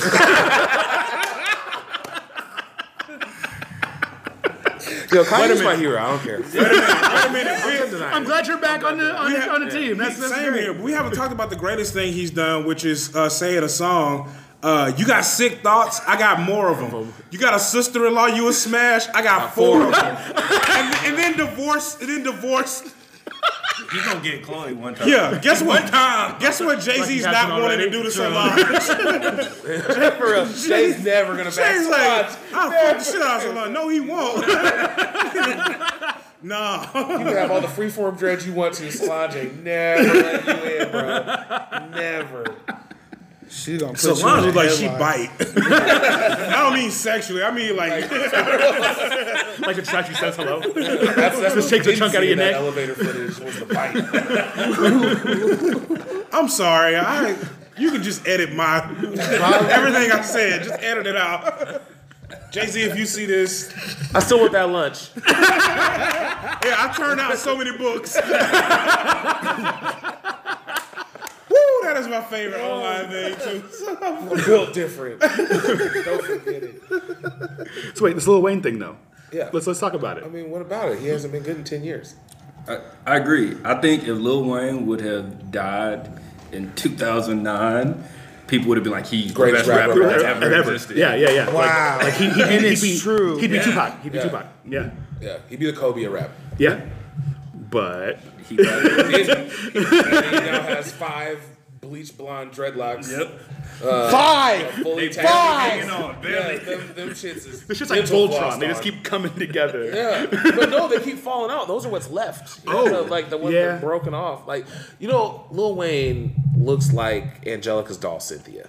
yo, Kanye's my hero. I don't care. Wait a minute. Wait a minute. I'm glad you're back on the on, the, on the team. That's, that's Same great. here. We haven't talked about the greatest thing he's done, which is uh, saying a song. Uh, you got sick thoughts. I got more of them. You got a sister-in-law. You a smash. I got four of them. and, and then divorce. And then divorce. He's gonna get Chloe one time. Yeah. Guess what? Guess what? Jay Z's Like he not hasn't wanting to already. do to Solange. For real. Jay's never gonna back Jay's like, Solange. I'll fuck the shit out of Solange. No, he won't. Nah. You can have all the freeform dreads you want to. Solange ain't never let you in, bro. Never. She gonna put Solange you in was like a she headline. bite. I don't mean sexually. I mean like. Like the statue says hello. That's, that's Just takes a chunk out of your that neck. Elevator footage was the bite. I'm sorry. I you can just edit my everything I said. Just edit it out. Jay-Z, if you see this, I still want that lunch. yeah, I turned out so many books. Woo, that is my favorite online thing too. We're built different. Don't forget it. So wait, this Lil Wayne thing though. Yeah. Let's let's talk about it. I mean, what about it? He hasn't been good in ten years. I, I agree. I think if Lil Wayne would have died in two thousand nine, people would have been like, he's the Greatest best rapper, rapper that's ever. ever, Ever. existed. Yeah, yeah, yeah. Wow. Like, like he, he, And he'd it's be true. He'd be Yeah. Tupac. He'd be Yeah. Tupac. Yeah, Yeah, he'd be the Kobe of rap. yeah. But He got it. He, he now has five bleach blonde dreadlocks. Yep. Five. Fully They tagged. hanging on, Yeah, barely. them, them shits is. it's just like dental Voltron. floss They just on. keep coming together. Yeah, but no, they keep falling out. Those are what's left. You know, Oh, the- like the ones yeah. that are broken off. Like, you know, Lil Wayne looks like Angelica's doll Cynthia.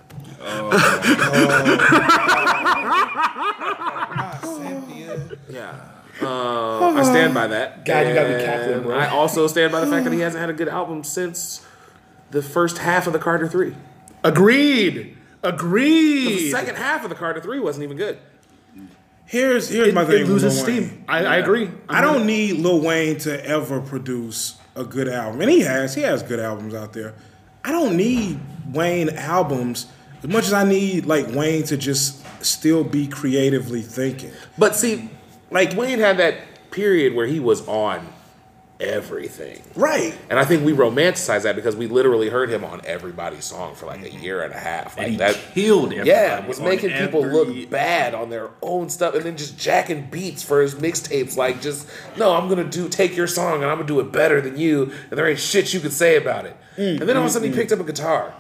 Yeah. Uh, I stand by that. God, you gotta be And cackling, bro. I also stand by the fact that he hasn't had a good album since the first half of the Carter three. Agreed. The Agreed. second half of the Carter three wasn't even good. Here's here's It, my thing. it with loses Lil Wayne. steam. I, I agree. I don't need Lil Wayne to ever produce a good album, and he has. He has good albums out there. I don't need Wayne albums as much as I need like Wayne to just still be creatively thinking. But see, like Wayne had that period where he was on everything. Right. And I think we romanticize that because we literally heard him on everybody's song for like a year and a half. Like And he that killed everybody. Yeah, was on making people every- look bad on their own stuff and then just jacking beats for his mixtapes. Like, just, no, I'm going to do take your song and I'm going to do it better than you and there ain't shit you could say about it. Mm, and then all of a sudden he picked up a guitar.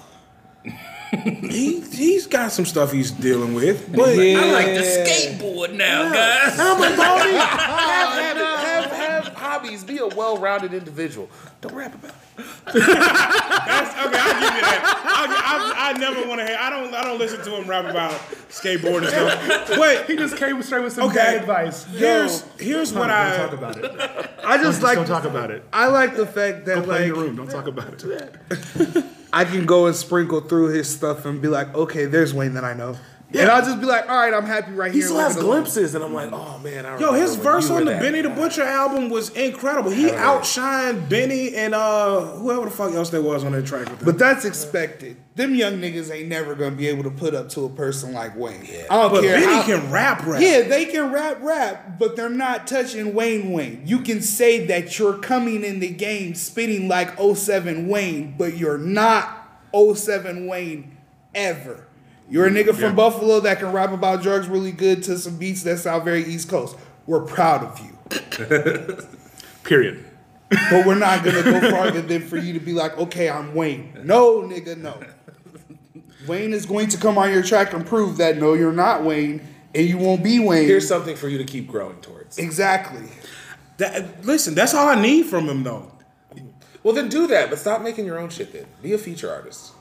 he, he's got some stuff he's dealing with. But I like to skateboard now, guys. And I'm like, Baldy, have, have, have, have hobbies. Be a well-rounded individual. Don't rap about it. That's, okay, I'll give you that. I, I, I never want to hear. I don't. I don't listen to him rap about skateboarding and stuff. But He just came straight with some Okay. bad advice. here's here's what Don't I talk about it. I just Just like don't talk about it. I like the fact Go that play in your like room. Don't talk about it. I can go and sprinkle through his stuff and be like, okay, there's Wayne that I know. And I'll just be like, all right, I'm happy right He here. still Leave has it alone. glimpses, and I'm like, oh, man. I Yo, his remember when verse you on were the that Benny the guy. Butcher album was incredible. He outshined Benny and uh whoever the fuck else there was on that track with him. But that's expected. Them young niggas ain't never gonna be able to put up to a person like Wayne. I don't But care. Benny how- can rap rap. Yeah, they can rap rap, but they're not touching Wayne Wayne. You can say that you're coming in the game spitting like oh seven Wayne, but you're not oh seven Wayne ever. You're a nigga from Yeah. Buffalo that can rap about drugs really good to some beats that sound very East Coast. We're proud of you. Period. But we're not gonna go farther than for you to be like, okay, I'm Wayne. No, nigga, no. Wayne is going to come on your track and prove that no, you're not Wayne, and you won't be Wayne. Here's something for you to keep growing towards. exactly. That, listen, that's all I need from him though. Well, then do that, but stop making your own shit then. Be a feature artist.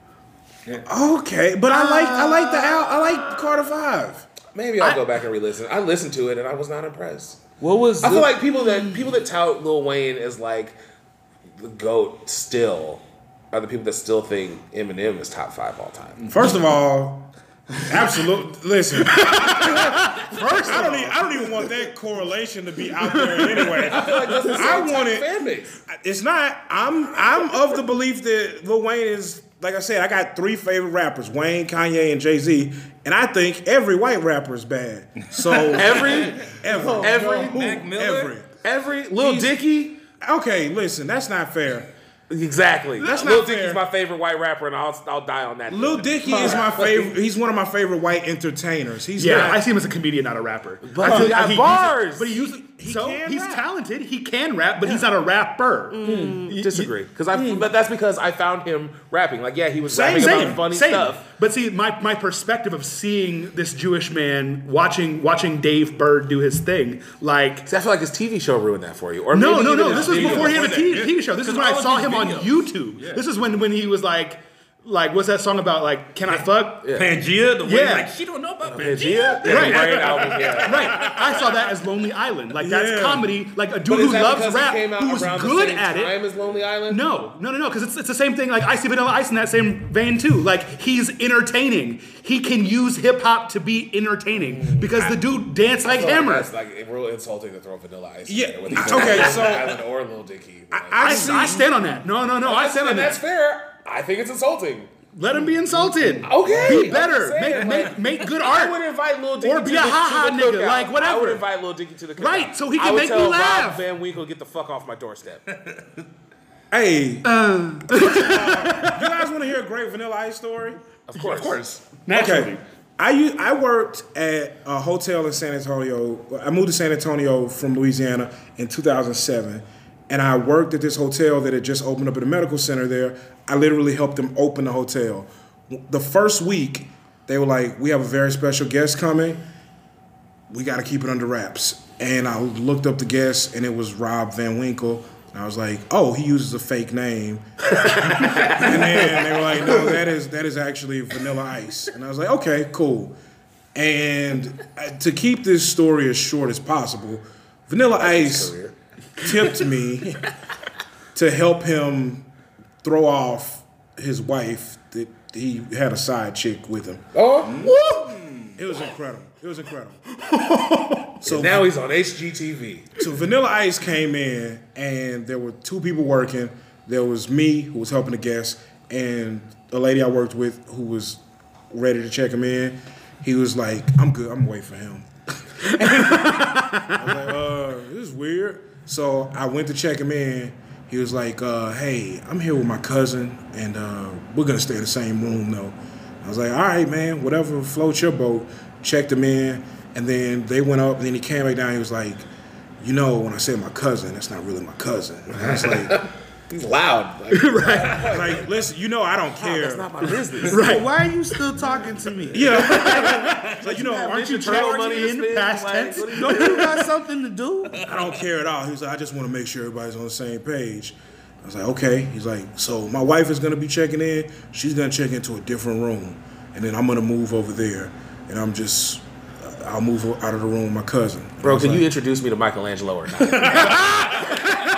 Okay, but I like I like the Al, I like Carter Five. Maybe I'll go back and re-listen. I listened to it, and I was not impressed. What was I feel the- like people that people that tout Lil Wayne as like the GOAT still are the people that still think Eminem is top five all time. First of all, absolutely. Listen, first I don't even I don't even want that correlation to be out there anyway. I feel like that's the same I type want of it. fan base. It's not. I'm I'm of the belief that Lil Wayne is, like I said, I got three favorite rappers: Wayne, Kanye, and Jay-Z, and I think every white rapper is bad. So Every every every Mac Miller? every every Lil He's- Dicky. okay, listen, that's not fair. Exactly. That's Lil not Dicky's fair. my favorite white rapper, and I'll I'll die on that. Lil Dicky is my favorite. He's one of my favorite white entertainers. He's Yeah, not, I see him as a comedian, not a rapper. But I he got he- bars. But he usually He so can he's rap. talented. He can rap, but he's not a rapper. You- Disagree, because I. But that's because I found him rapping. Like, yeah, he was Same, rapping same, about funny same. stuff. But see, my, my perspective of seeing this Jewish man watching watching Dave Bird do his thing, like See, I feel like his T V show ruined that for you. Or no, maybe no, even no. his This was video. before he had a Before T V, that, T V show. This is because when I all of saw his him on videos. YouTube. Yeah. This is when when he was like, like what's that song about? Like, can I fuck? Yeah. Pangea, the way Yeah. like she don't know about Yeah, Pangea. yeah, Right. Brain album, yeah. Right. I saw that as Lonely Island. Like that's Yeah. comedy. Like a dude But is who that loves because rap, it came out who's around good the same at it. time as Lonely Island? No, no, no, no, because it's, it's the same thing. Like I see Vanilla Ice in that same vein too. Like he's entertaining. He can use hip hop to be entertaining because the dude danced like I feel like Hammer. That's like real insulting to throw Vanilla Ice. in Yeah, there with either okay, Lonely so- Island or Lil Dicky. Like, I, see- I stand on that. No, no, no. I stand on and that. that's fair. I think it's insulting. Let him be insulted. Okay, Be I'm just better. saying, Make, like, make, make good I would art. invite Lil Dicky Or to be the, a ha-ha to the nigga, cookout. like, whatever. I would invite Lil Dicky to the cookout. Right, so he I can would make tell me Rob laugh. Van Winkle, get the fuck off my doorstep. Hey, uh, you guys want to hear a great Vanilla Ice story? Of course. Of course. Naturally. Okay. I u- I worked at a hotel in San Antonio. I moved to San Antonio from Louisiana in two thousand seven, and I worked at this hotel that had just opened up at a medical center there. I literally helped them open the hotel. The first week, they were like, "We have a very special guest coming. We got to keep it under wraps." And I looked up the guest, and it was Rob Van Winkle. And I was like, "Oh, he uses a fake name." And then they were like, "No, that is that is actually Vanilla Ice." And I was like, "Okay, cool." And uh, to keep this story as short as possible, Vanilla Ice career. tipped me to help him throw off his wife that he had a side chick with him. Oh, It was incredible. It was incredible. so now he's on H G T V. So Vanilla Ice came in, and there were two people working. There was me, who was helping the guests, and a lady I worked with who was ready to check him in. He was like, "I'm good. I'm waiting for him." I was like, uh, this is weird. So I went to check him in. He was like, uh, hey, I'm here with my cousin, and uh, we're going to stay in the same room, though. I was like, all right, man, whatever floats your boat. Checked him in, and then they went up, and then he came back down. He was like, you know, when I said my cousin, that's not really my cousin. And I was like... He's loud. Like, right. Like, listen, you know I don't care. That's not my business. Right. Why are you still talking to me? Yeah. Like, you know, aren't you throw checking money in the past tense? Don't you got something to do? I don't care at all. He was like, I just want to make sure everybody's on the same page. I was like, okay. He's like, so my wife is going to be checking in. She's going to check into a different room. And then I'm going to move over there. And I'm just, I'll move out of the room with my cousin. Bro, can like, you introduce me to Michelangelo or not?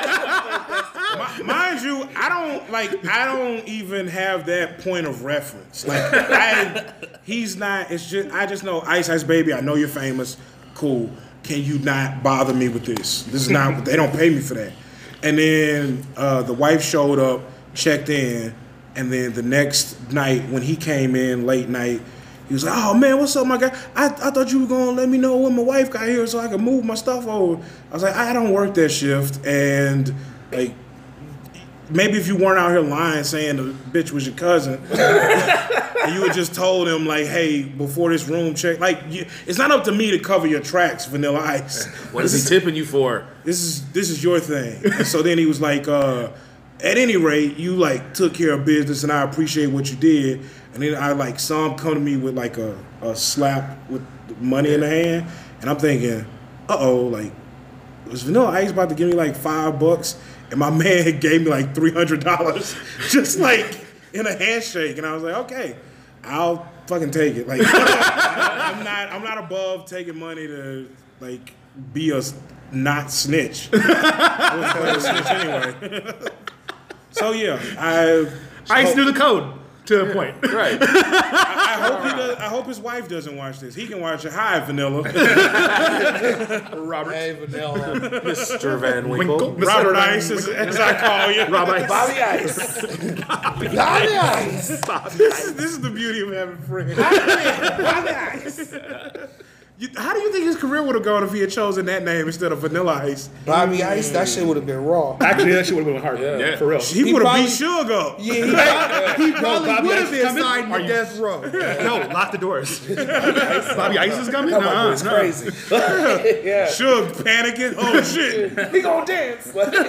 Mind you, I don't like. I don't even have that point of reference. Like, I, he's not. It's just. I just know Ice Ice Baby. I know you're famous. Cool. Can you not bother me with this? This is not. They don't pay me for that. And then uh, the wife showed up, checked in, and then the next night when he came in late night, he was like, "Oh man, what's up, my guy? I I thought you were gonna let me know when my wife got here so I could move my stuff over." I was like, "I don't work that shift," and like. Maybe if you weren't out here lying saying the bitch was your cousin, and you had just told him like, "Hey, before this room check," like you, it's not up to me to cover your tracks, Vanilla Ice. What is he tipping you for? This is this is your thing. And so then he was like, uh, "At any rate, you like took care of business, and I appreciate what you did." And then I like saw him come to me with like a, a slap with money in the hand, and I'm thinking, "Uh oh, like was Vanilla Ice about to give me like five bucks?" And my man gave me like three hundred dollars just like in a handshake. And I was like, okay, I'll fucking take it. Like, I'm not I'm not above taking money to like be a not snitch. I was going to snitch anyway. So yeah, I... Ice knew the code. To a point. Right. I, I hope he does, I hope his wife doesn't watch this. He can watch it. Hi, Vanilla. Robert. Hey, Vanilla. Mister Van Winkle. Winkle. Robert Ice, as, as I call you. Rob Ice. Bobby Ice. Bobby Ice. This is, this is the beauty of having friends. Bobby Ice. You, how do you think his career would have gone if he had chosen that name instead of Vanilla Ice? Bobby Ice, that shit would have been raw. Actually, that shit would have been hard. Yeah. Yeah. For real. He, He would have probably- beat Suge up. Yeah, he, probably- he probably Bobby would Ice have been coming? signed Are to you- death row. No, lock the doors. Bobby Ice is coming? That Nuh-uh, white boy's no. crazy. Yeah. Suge panicking. Oh shit! He gonna dance.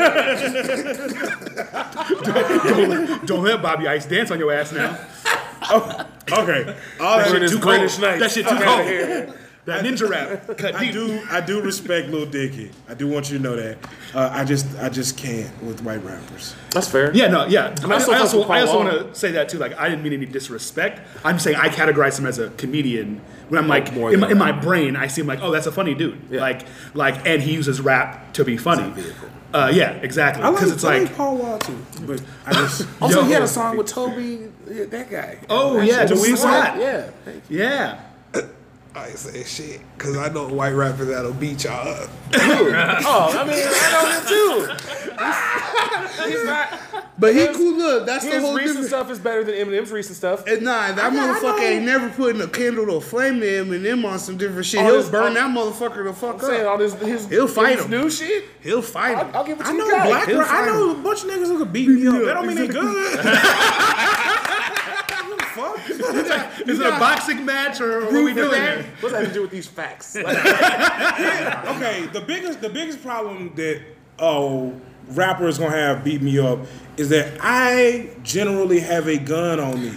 don't, don't let Bobby Ice dance on your ass now. Oh, okay. All That that shit is Too British cold. night. That shit too cold. That ninja rap. Cut I deep. do. I do respect Lil Dicky. I do want you to know that. Uh, I just. I just can't with white rappers. That's fair. Yeah, no, yeah. I, I still I also, fuck with I also Paul want to say that too. Like, I didn't mean any disrespect. I'm saying I categorize him as a comedian. When I'm like, more in than my, in that. my brain, I see him like, oh, that's a funny dude. Yeah. Like, like, and he uses rap to be funny. Uh, yeah, exactly. I like, Because it's I like, like Paul Wall too, but I just. Also, Yo. he had a song with Toby, yeah, that guy. Oh, That yeah, shit was Dwayne slap. Scott. Yeah. Thank you. yeah. I ain't say shit, because I know white rappers that'll beat y'all up. Oh, I mean, I know him too. He's not. But he His- cool. Look, that's the His whole recent difference. stuff is better than Eminem's recent stuff. And nah, that motherfucker ain't never putting a candle to a flame to Eminem on some different shit. All He'll this- burn all- that motherfucker the fuck I'm saying up. all this, his, He'll fight his him. new shit. He'll fight him. I'll, I'll give it to I you know guys. black. He'll Rap, I fight know a bunch of niggas who could beat me up. That don't mean they good. Fuck. Is it a boxing match or what are we doing here? What's that have to do with these facts? Like, Okay, the biggest the biggest problem that oh rappers gonna have beat me up is that I generally have a gun on me.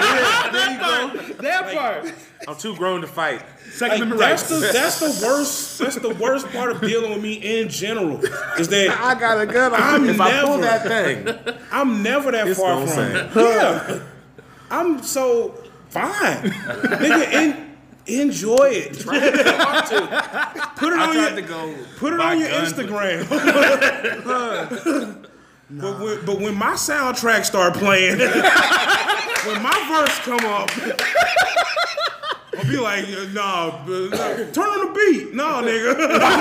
That part. I'm too grown to fight. Second Like, Amendment that's rights. the that's the worst that's the worst part of dealing with me in general is that I got a gun on I'm me. If I pull never that thing, I'm never that It's far gonna from say. it. Yeah, I'm so fine, nigga. En- enjoy it. Put it I on tried your to go. put it buy on your guns, Instagram. But when, but when my soundtrack start playing, when my verse come up, I'll be like, nah, b- no, turn on the beat. No, nigga.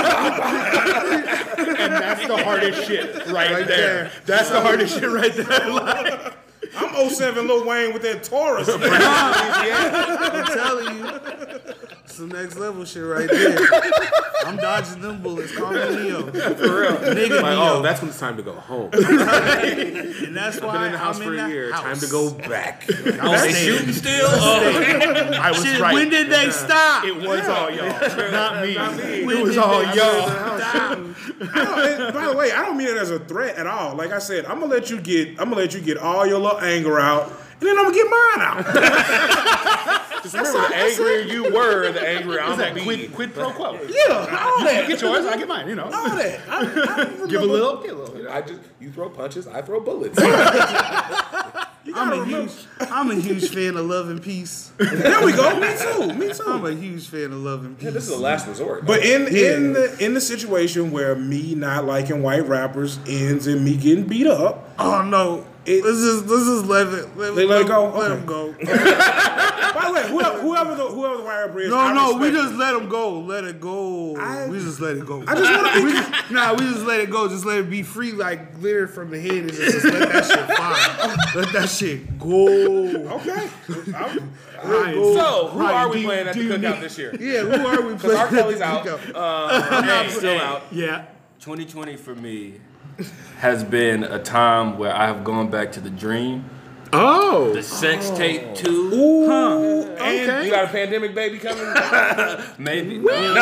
And that's the hardest shit right, Right there. there. That's the hardest shit right there. Like, I'm oh seven Lil Wayne with that Taurus. I'm telling you. some next level shit right there. I'm dodging them bullets. Call me Neo. For real. Nigga Like, Neo. oh, that's when it's time to go home. And that's I've why been in the house I'm for in a the year. house. Time to go back. I'll They stay. shooting still? Oh. I was Shit, right. when did they stop? It was all y'all, not me. When It was did all they y'all. stop? I don't- and by the way, I don't mean it as a threat at all. Like I said, I'm gonna let you get, I'm gonna let you get all your little anger out, and then I'm gonna get mine out. Just remember, the angrier you were, the angrier I'm That gonna be. quid, quid pro quo. Yeah, all that. Get yours, I get mine. You know, All that. I, I remember, give a little, get a little. I just you throw punches, I throw bullets. You I'm gotta a remember. huge, I'm a huge fan of Love and Peace. There we go. Me too. Me too. I'm a huge fan of Love and Peace. Yeah, this is a last resort. But in Yeah. in the in the situation where me not liking white rappers ends in me getting beat up, Oh no. It- let's just let's just let it let, They let it go? Let Okay. him go. by the way, whoever, whoever the whoever the white rapper is, No, I no, we respect just let him go. Let it go. I- we just let it go. I just wanna be- we just, nah, we just let it go. Just let it be free, like glitter from the head. And just, just let that shit fly. Let that shit go. Okay. I'm- Right. so, who Right, are we do- playing at do the you cookout need- this year? Yeah, who are we Because playing? R. Kelly's at out. the cookout? Uh, I'm Hey, still hey. out. Yeah. twenty twenty for me has been a time where I have gone back to the dream. Oh. The sex tape two. And you got a pandemic baby coming? Maybe.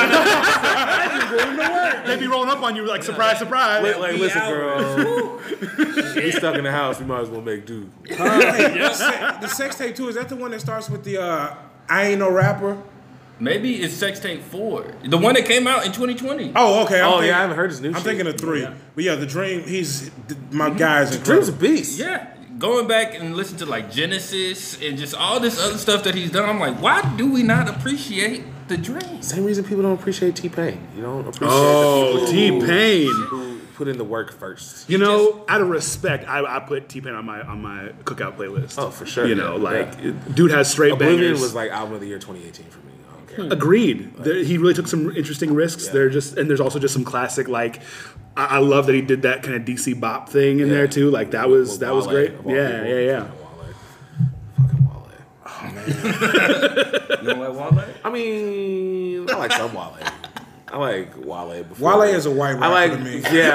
They be rolling up on you like surprise, surprise. like, like, Be listen, out. girl. We stuck in the house. We might as well make do. Hey, the, se- the sex tape too. Is that the one that starts with the uh, "I ain't no rapper"? Maybe it's sex tape four. The one that came out in twenty twenty. Oh, okay. I'm Oh thinking, yeah, I haven't heard his new I'm shit. thinking of three. But yeah, the Dream. He's my guy's Dream's a incredible. beast. Yeah. Going back and listen to like Genesis and just all this other stuff that he's done, I'm like, why do we not appreciate the dream? Same reason people don't appreciate T-Pain. You don't appreciate Oh, the people who- T-Pain. who put in the work first. You know, out of respect, I, I put T-Pain on my on my cookout playlist. Oh, for sure. You know, Yeah, like yeah. dude has straight Oblivion bangers. was like album of the year twenty eighteen for me. I don't care. Agreed. There, he really took some interesting risks. Yeah. There just and there's also just some classic like. I, I love that he did that kind of D C bop thing in Yeah. there too. Like that was With that was Wale, great. of all Yeah, people. yeah, yeah. Fucking Wale. Fucking Wale. You don't like Wale? I mean, I like some Wale. I like Wale. Before Wale is a white rapper I like, to me. yeah.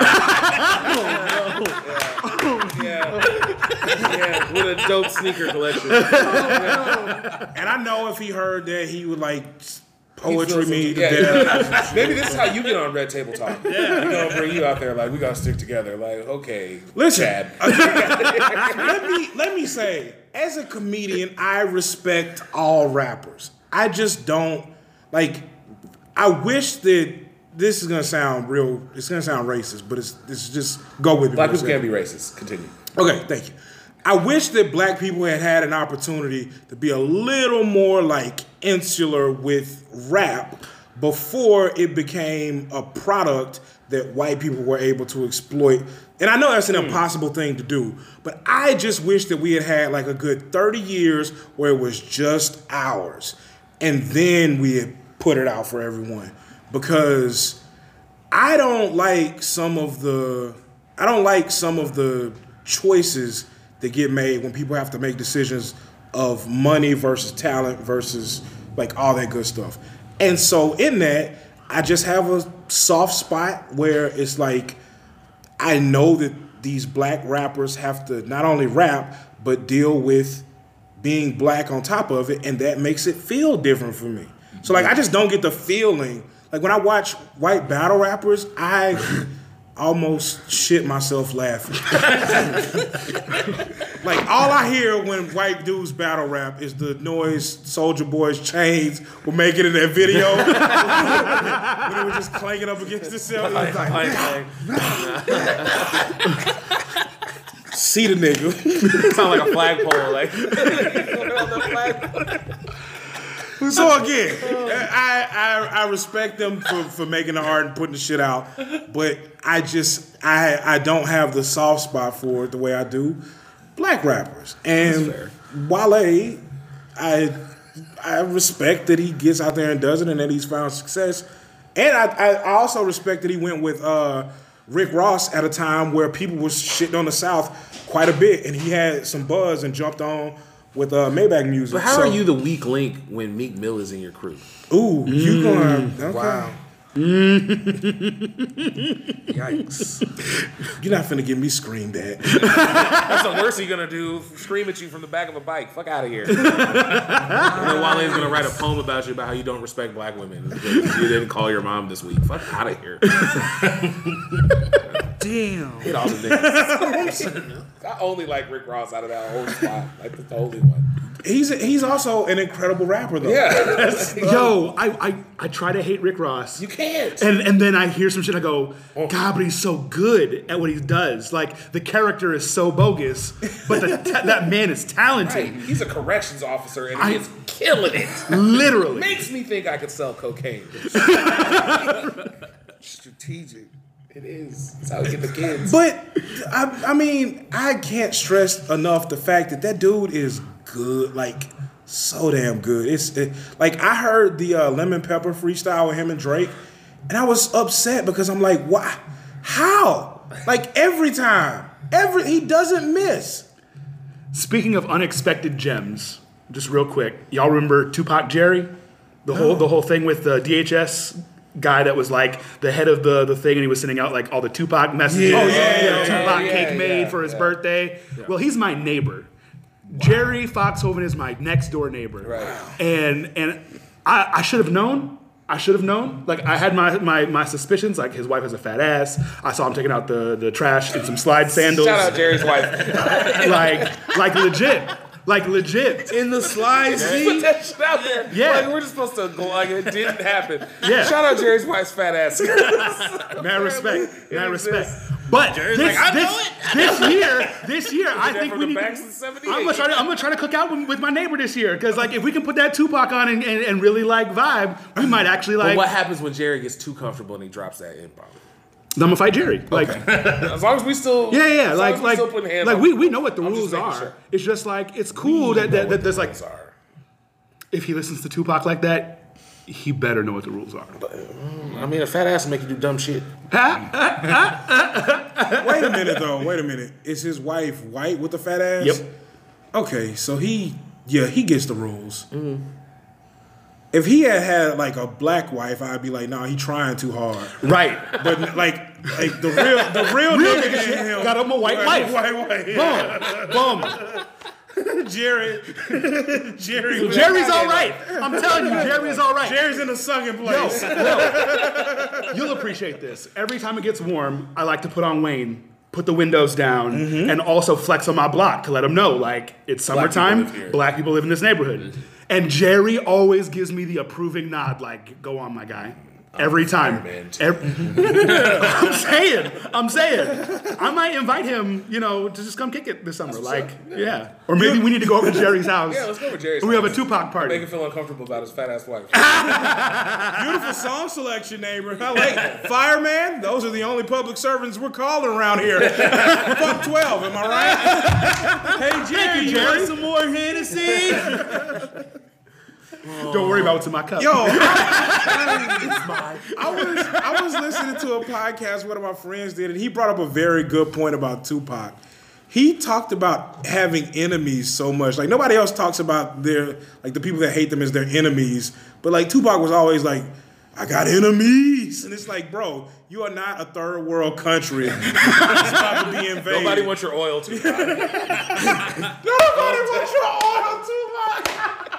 yeah. Yeah, with a dope sneaker collection. And I know if he heard that, he would like poetry me to Yeah. death. Maybe this is how you get on Red Table Talk. Yeah. We're gonna bring you out there like we gotta stick together. Like, okay, Listen, Chad. let me let me say, as a comedian, I respect all rappers. I just don't like. I wish that this is gonna sound real. It's gonna sound racist, but it's it's just go with me. Black for a people can't second. be racist. Continue. Okay, thank you. I wish that black people had had an opportunity to be a little more like insular with rap before it became a product that white people were able to exploit. And I know that's an impossible thing to do, but I just wish that we had had like a good thirty years where it was just ours. And then we had put it out for everyone. Because I don't like some of the I don't like some of the choices that get made when people have to make decisions of money versus talent versus like all that good stuff. And so in that, I just have a soft spot where it's like I know that these black rappers have to not only rap but deal with being black on top of it, and that makes it feel different for me. So like I just don't get the feeling like when I watch white battle rappers, I almost shit myself laughing. Like all I hear when white dudes battle rap is the noise Soulja Boy's chains were making in that video. When it was just clanking up against itself. It was like, see the nigga. Sound like a flagpole. Like, So again, I, I I respect them for, for making the art and putting the shit out, but I just I I don't have the soft spot for it the way I do black rappers. And Wale, I I respect that he gets out there and does it and that he's found success. And I I also respect that he went with uh, Rick Ross at a time where people were shitting on the South quite a bit, and he had some buzz and jumped on with uh, Maybach Music. But how So- are you the weak link when Meek Mill is in your crew? Ooh, you going? Okay. Wow. Yikes. You're not finna get me screamed at. That's the worst he's gonna do. Scream at you from the back of a bike. Fuck out of here. And then Wale's gonna write a poem about you about how you don't respect black women because you didn't call your mom this week. Fuck out of here. Damn. Hit all the niggas. I only like Rick Ross out of that whole spot. Like that's the only one. He's he's also an incredible rapper though. Yeah. Yo, I, I I try to hate Rick Ross. You can't. And and then I hear some shit. I go, God, but he's so good at what he does. Like the character is so bogus, but the, ta- that man is talented. Right. He's a corrections officer and I- he's killing it. Literally. Makes me think I could sell cocaine. Strategic. It is. That's how we get the kids. But I, I mean, I can't stress enough the fact that that dude is good, like so damn good. It's it, like I heard the uh, Lemon Pepper freestyle with him and Drake, and I was upset because I'm like, why? How? Like every time, every he doesn't miss. Speaking of unexpected gems, just real quick, y'all remember Tupac Jerry? The whole the whole thing with the D H S guy that was like the head of the, the thing, and he was sending out like all the Tupac messages. Yeah. Oh, yeah, yeah, yeah, yeah, Tupac yeah, cake yeah, made yeah, for his yeah. birthday. Well, he's my neighbor. Jerry Foxhoven is my next door neighbor. Right. And and I, I should have known. I should have known. Like I had my, my my suspicions. Like his wife has a fat ass. I saw him taking out the, the trash in some slide sandals. Shout out Jerry's wife. like like legit. Like legit. In the slide Put seat. that shit out there. Yeah. Like, we're just supposed to go like it didn't happen. Yeah. Shout out Jerry's wife's fat ass. Mad respect. Mad respect. exists. But this, like, I know this, it. this year, this year, I that think from we the need. backs To, of seventy-eight. I'm gonna try to. I'm gonna try to cook out with, with my neighbor this year because, like, if we can put that Tupac on and, and, and really like vibe, we might actually But like. what happens when Jerry gets too comfortable and he drops that in bomb? I'm gonna fight Jerry. Like, As long as we still, yeah, yeah, as long like, as we like, still putting hands like on we, people. we know what the I'm just rules making are. sure. It's just like it's cool that, that, that there's like Rules are. if he listens to Tupac like that, he better know what the rules are. I mean, a fat ass will make you do dumb shit. Wait a minute though. Wait a minute. Is his wife white with the fat ass? Yep. Okay, so he yeah he gets the rules. If he had had like a black wife, I'd be like, nah, he trying too hard. Right. But like, like the real, the real, Real nigga nigga in him got him a white wife. White wife. Yeah. Boom. Boom. Jerry, Jerry, Jerry's all right. I'm telling you, Jerry's all right. Jerry's in the sunken Yo, place. yo, you'll appreciate this. Every time it gets warm, I like to put on Wayne, put the windows down, and also flex on my block to let them know, like, it's Black people summertime, live here. black people live in this neighborhood. And Jerry always gives me the approving nod, like, go on, my guy. Every time. fireman, too. Every- I'm saying, I'm saying. I might invite him, you know, to just come kick it this summer. Like, yeah. Or maybe we need to go over to Jerry's house. Yeah, let's go with Jerry's. And we have a house. Tupac Make party. him feel uncomfortable about his fat ass wife. Beautiful song selection, neighbor. I like it. Fireman, those are the only public servants we're calling around here. Fuck twelve, am I right? Hey, Jerry, you, you Jerry. want some more Hennessy? Don't worry about what's in my cup. Yo, I, I was I was listening to a podcast one of my friends did, and he brought up a very good point about Tupac. He talked about having enemies so much. Like nobody else talks about their like the people that hate them as their enemies. But like Tupac was always like, I got enemies. And it's like, bro, you are not a third world country. It's about to be invaded. Nobody wants your oil too. Nobody wants your oil, Tupac.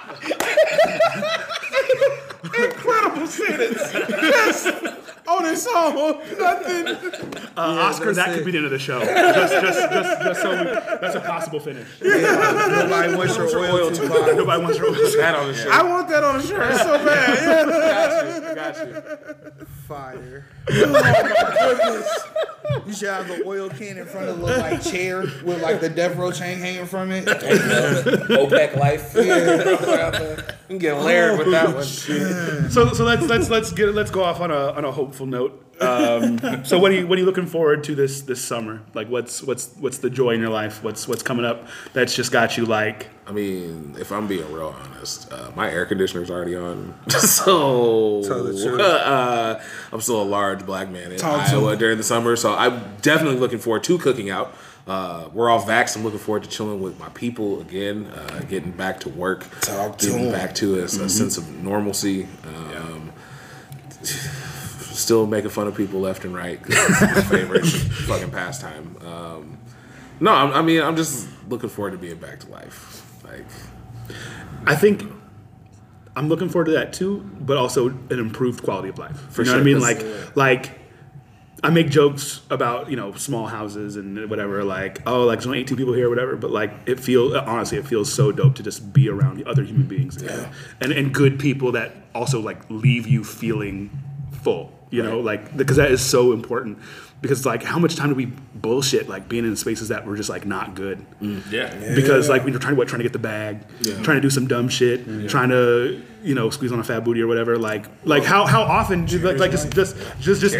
Incredible sentence. Yes. On its own, nothing. Uh, Oscar, that could be the end of the show. Just, just, just, just so we, that's a possible finish. Nobody wants your oil too hot. Nobody wants your That on the shirt. I want that on a shirt so bad. Yeah. Got you. Got you. Fire. Oh my goodness. You should have the oil can in front of the like chair with like the death row chain hanging from it. OPEC life. Yeah. You can get layered with that one. So, so let's let's let's get let's go off on a on a hopeful note. Um, so what are you what are you looking forward to this this summer? Like what's what's what's the joy in your life? What's what's coming up that's just got you like? I mean, if I'm being real honest, uh, my air conditioner's already on, so Tell the truth. uh, I'm still a large black man in Talk to Iowa me. during the summer. So I'm definitely looking forward to cooking out. Uh, we're all vaxxed. I'm looking forward to chilling with my people again, uh, getting back to work, Talk to getting 'em. back to a, a sense of normalcy. Um, Still making fun of people left and right. 'Cause it's my favorite fucking pastime. Um, no, I'm, I mean, I'm just looking forward to being back to life. Like, I think I'm looking forward to that too, but also an improved quality of life. For you know sure, what I mean? 'cause- Like like I make jokes about, you know, small houses and whatever, like, oh, like there's only eighteen people here or whatever, but like it feels, honestly, it feels so dope to just be around other human beings again. and, and good people that also like leave you feeling full, you know, like, because that is so important. Because like, how much time do we bullshit like being in spaces that were just like not good? Yeah. Because like when you're trying to what, trying to get the bag, trying to do some dumb shit, trying to you know squeeze on a fat booty or whatever. Like like how how often just, like like just just just just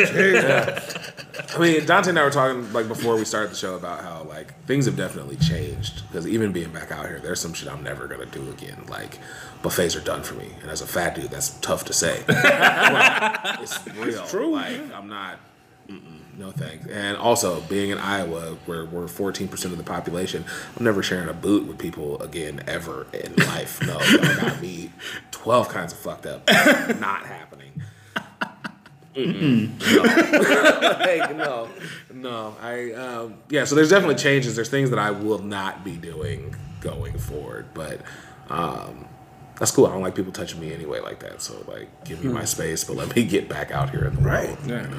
I mean, Dante and I were talking like before we started the show about how like things have definitely changed. Because even being back out here, there's some shit I'm never gonna do again. Like buffets are done for me, and as a fat dude, that's tough to say. But it's real. It's true. Like I'm not. Mm-mm, no thanks. And also, being in Iowa, where we're fourteen percent of the population, I'm never sharing a boot with people again ever in life. No, y'all got me twelve kinds of fucked up. Not happening. Mm-mm. No. Like, no, no. I um, yeah. So there's definitely changes. There's things that I will not be doing going forward, but. Um, That's cool. I don't like people touching me anyway like that. So, like, give me my space, but let me get back out here in the Right. world. Yeah.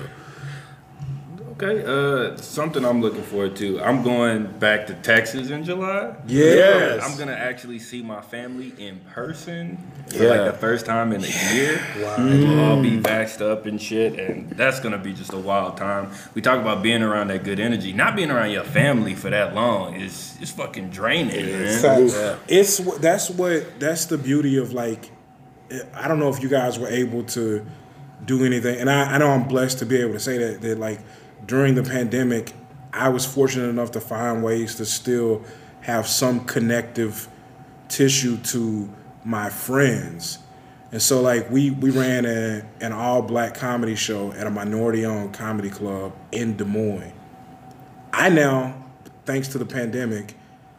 Okay, uh, something I'm looking forward to. I'm going back to Texas in July. Yes. I'm gonna actually see my family in person for Yeah. like the first time in a year. Wow. And we'll all be vaxxed up and shit, and that's gonna be just a wild time. We talk about being around that good energy. Not being around your family for that long is is fucking draining, man. So, it's wh- that's what that's the beauty of like. I don't know if you guys were able to do anything, and I, I know I'm blessed to be able to say that that like during the pandemic, I was fortunate enough to find ways to still have some connective tissue to my friends. And so like we we ran a, an all black comedy show at a minority owned comedy club in Des Moines. I now, thanks to the pandemic,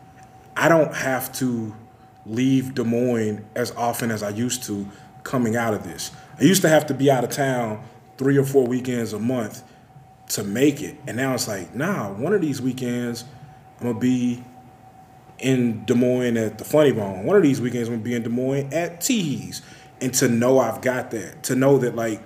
I don't have to leave Des Moines as often as I used to coming out of this. I used to have to be out of town three or four weekends a month to make it. And now it's like, nah, one of these weekends I'm gonna be in Des Moines at the Funny Bone. One of these weekends I'm gonna be in Des Moines at Teehees. And to know I've got that, to know that like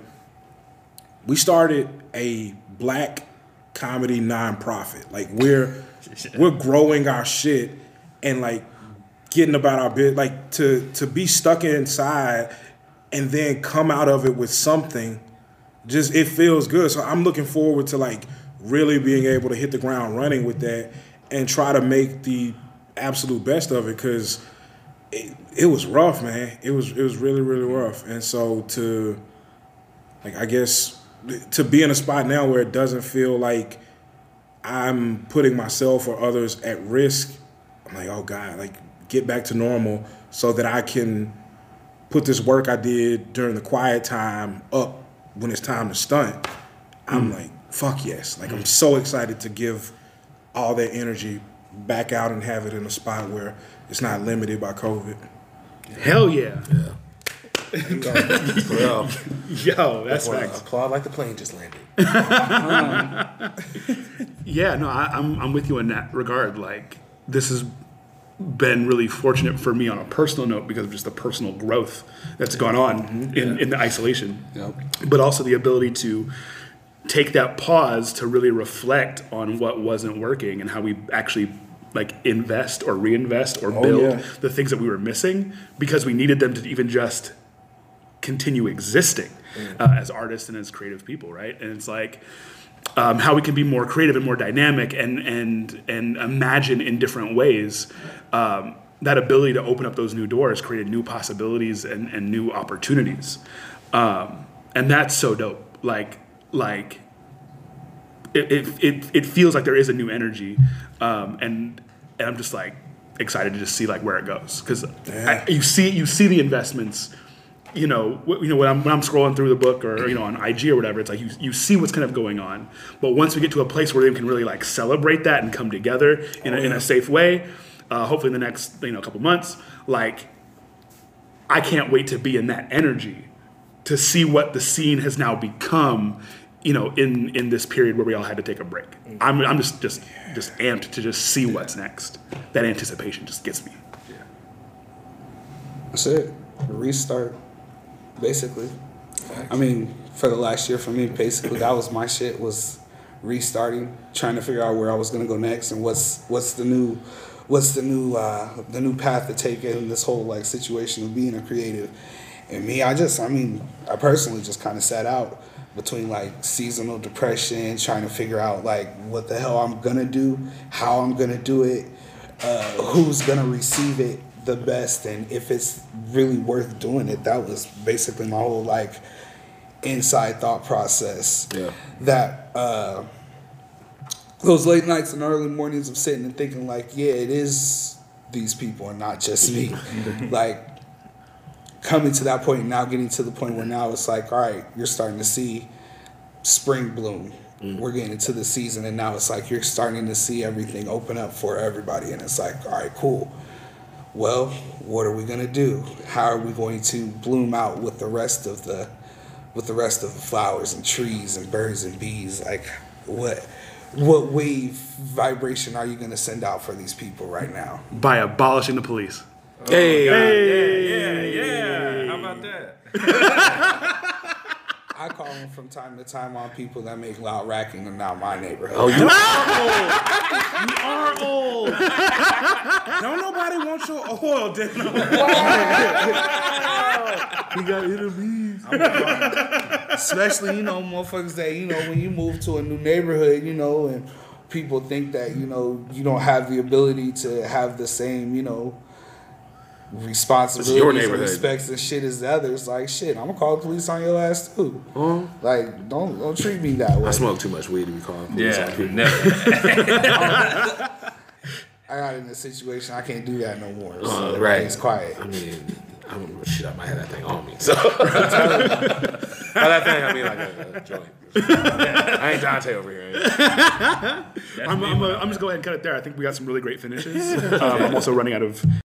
we started a black comedy nonprofit. Like we're we're growing our shit and like getting about our bit. Like to to be stuck inside and then come out of it with something. Just it feels good. So I'm looking forward to like really being able to hit the ground running with that and try to make the absolute best of it because it, it was rough, man. It was it was really really rough. And so to like I guess to be in a spot now where it doesn't feel like I'm putting myself or others at risk, I'm like, oh God, like get back to normal so that I can put this work I did during the quiet time up when it's time to stunt. I'm mm. like, fuck yes. Like I'm so excited to give all that energy back out and have it in a spot where it's not limited by COVID. Hell yeah. Yeah. Well, Yo, that's well, facts. applaud like the plane just landed. Yeah, no, I, I'm I'm with you in that regard. Like this has been really fortunate for me on a personal note because of just the personal growth that's gone on mm-hmm. in, yeah. in the isolation. Yep. But also the ability to take that pause to really reflect on what wasn't working and how we actually like invest or reinvest or build oh, yeah. the things that we were missing because we needed them to even just continue existing mm. uh, as artists and as creative people, right? And it's like um, how we can be more creative and more dynamic and and and imagine in different ways. Um, that ability to open up those new doors created new possibilities and, and new opportunities. Um, and that's so dope. Like like it it, it, it feels like there is a new energy, um, and and I'm just like excited to just see like where it goes because you see you see the investments. You know, you know when I'm when I'm scrolling through the book or you know on I G or whatever, it's like you you see what's kind of going on. But once we get to a place where they can really like celebrate that and come together in a, in a safe way, uh, hopefully in the next you know couple months, like I can't wait to be in that energy to see what the scene has now become. You know, in in this period where we all had to take a break, I'm I'm just just just amped to just see what's next. That anticipation just gets me. Yeah. That's it. Restart. Basically, I mean, for the last year for me, basically that was my shit was restarting, trying to figure out where I was gonna go next and what's what's the new, what's the new uh, the new path to take in this whole like situation of being a creative. And me, I just, I mean, I personally just kind of sat out between like seasonal depression, trying to figure out like what the hell I'm gonna do, how I'm gonna do it, uh, who's gonna receive it the best, and if it's really worth doing it. That was basically my whole like inside thought process. Yeah. That uh, those late nights and early mornings of sitting and thinking like, yeah, it is these people and not just me. Like coming to that point, now getting to the point where now it's like, all right, you're starting to see spring bloom. Mm. We're getting into the season, and now it's like you're starting to see everything open up for everybody, and it's like, all right, cool. Well, what are we gonna do? How are we going to bloom out with the rest of the, with the rest of the flowers and trees and birds and bees? Like, what, what wave vibration are you gonna send out for these people right now? By abolishing the police. Oh, hey, hey, yeah, yeah, yeah. How about that? I call them from time to time on people that make loud racking in now my neighborhood. Oh, you are old. Don't nobody want your oil, did no. He got enemies. Especially, you know, motherfuckers that, you know, when you move to a new neighborhood, you know, and people think that, you know, you don't have the ability to have the same, you know, responsibilities your and neighborhood. respects and shit as the others. Like, shit, I'm gonna call the police on your ass too. Uh-huh. Like, don't don't treat me that way. I smoke too much weed to be calling police on Yeah, people. never. I got in a situation I can't do that no more. Uh, So right. it's quiet. I mean, I'm shit. I might have that thing on me. So by that thing, I mean like a, a joint. I ain't Dante over here. I'm, I'm, uh, I'm just go ahead and cut it there. I think we got some really great finishes. Um, I'm also running out of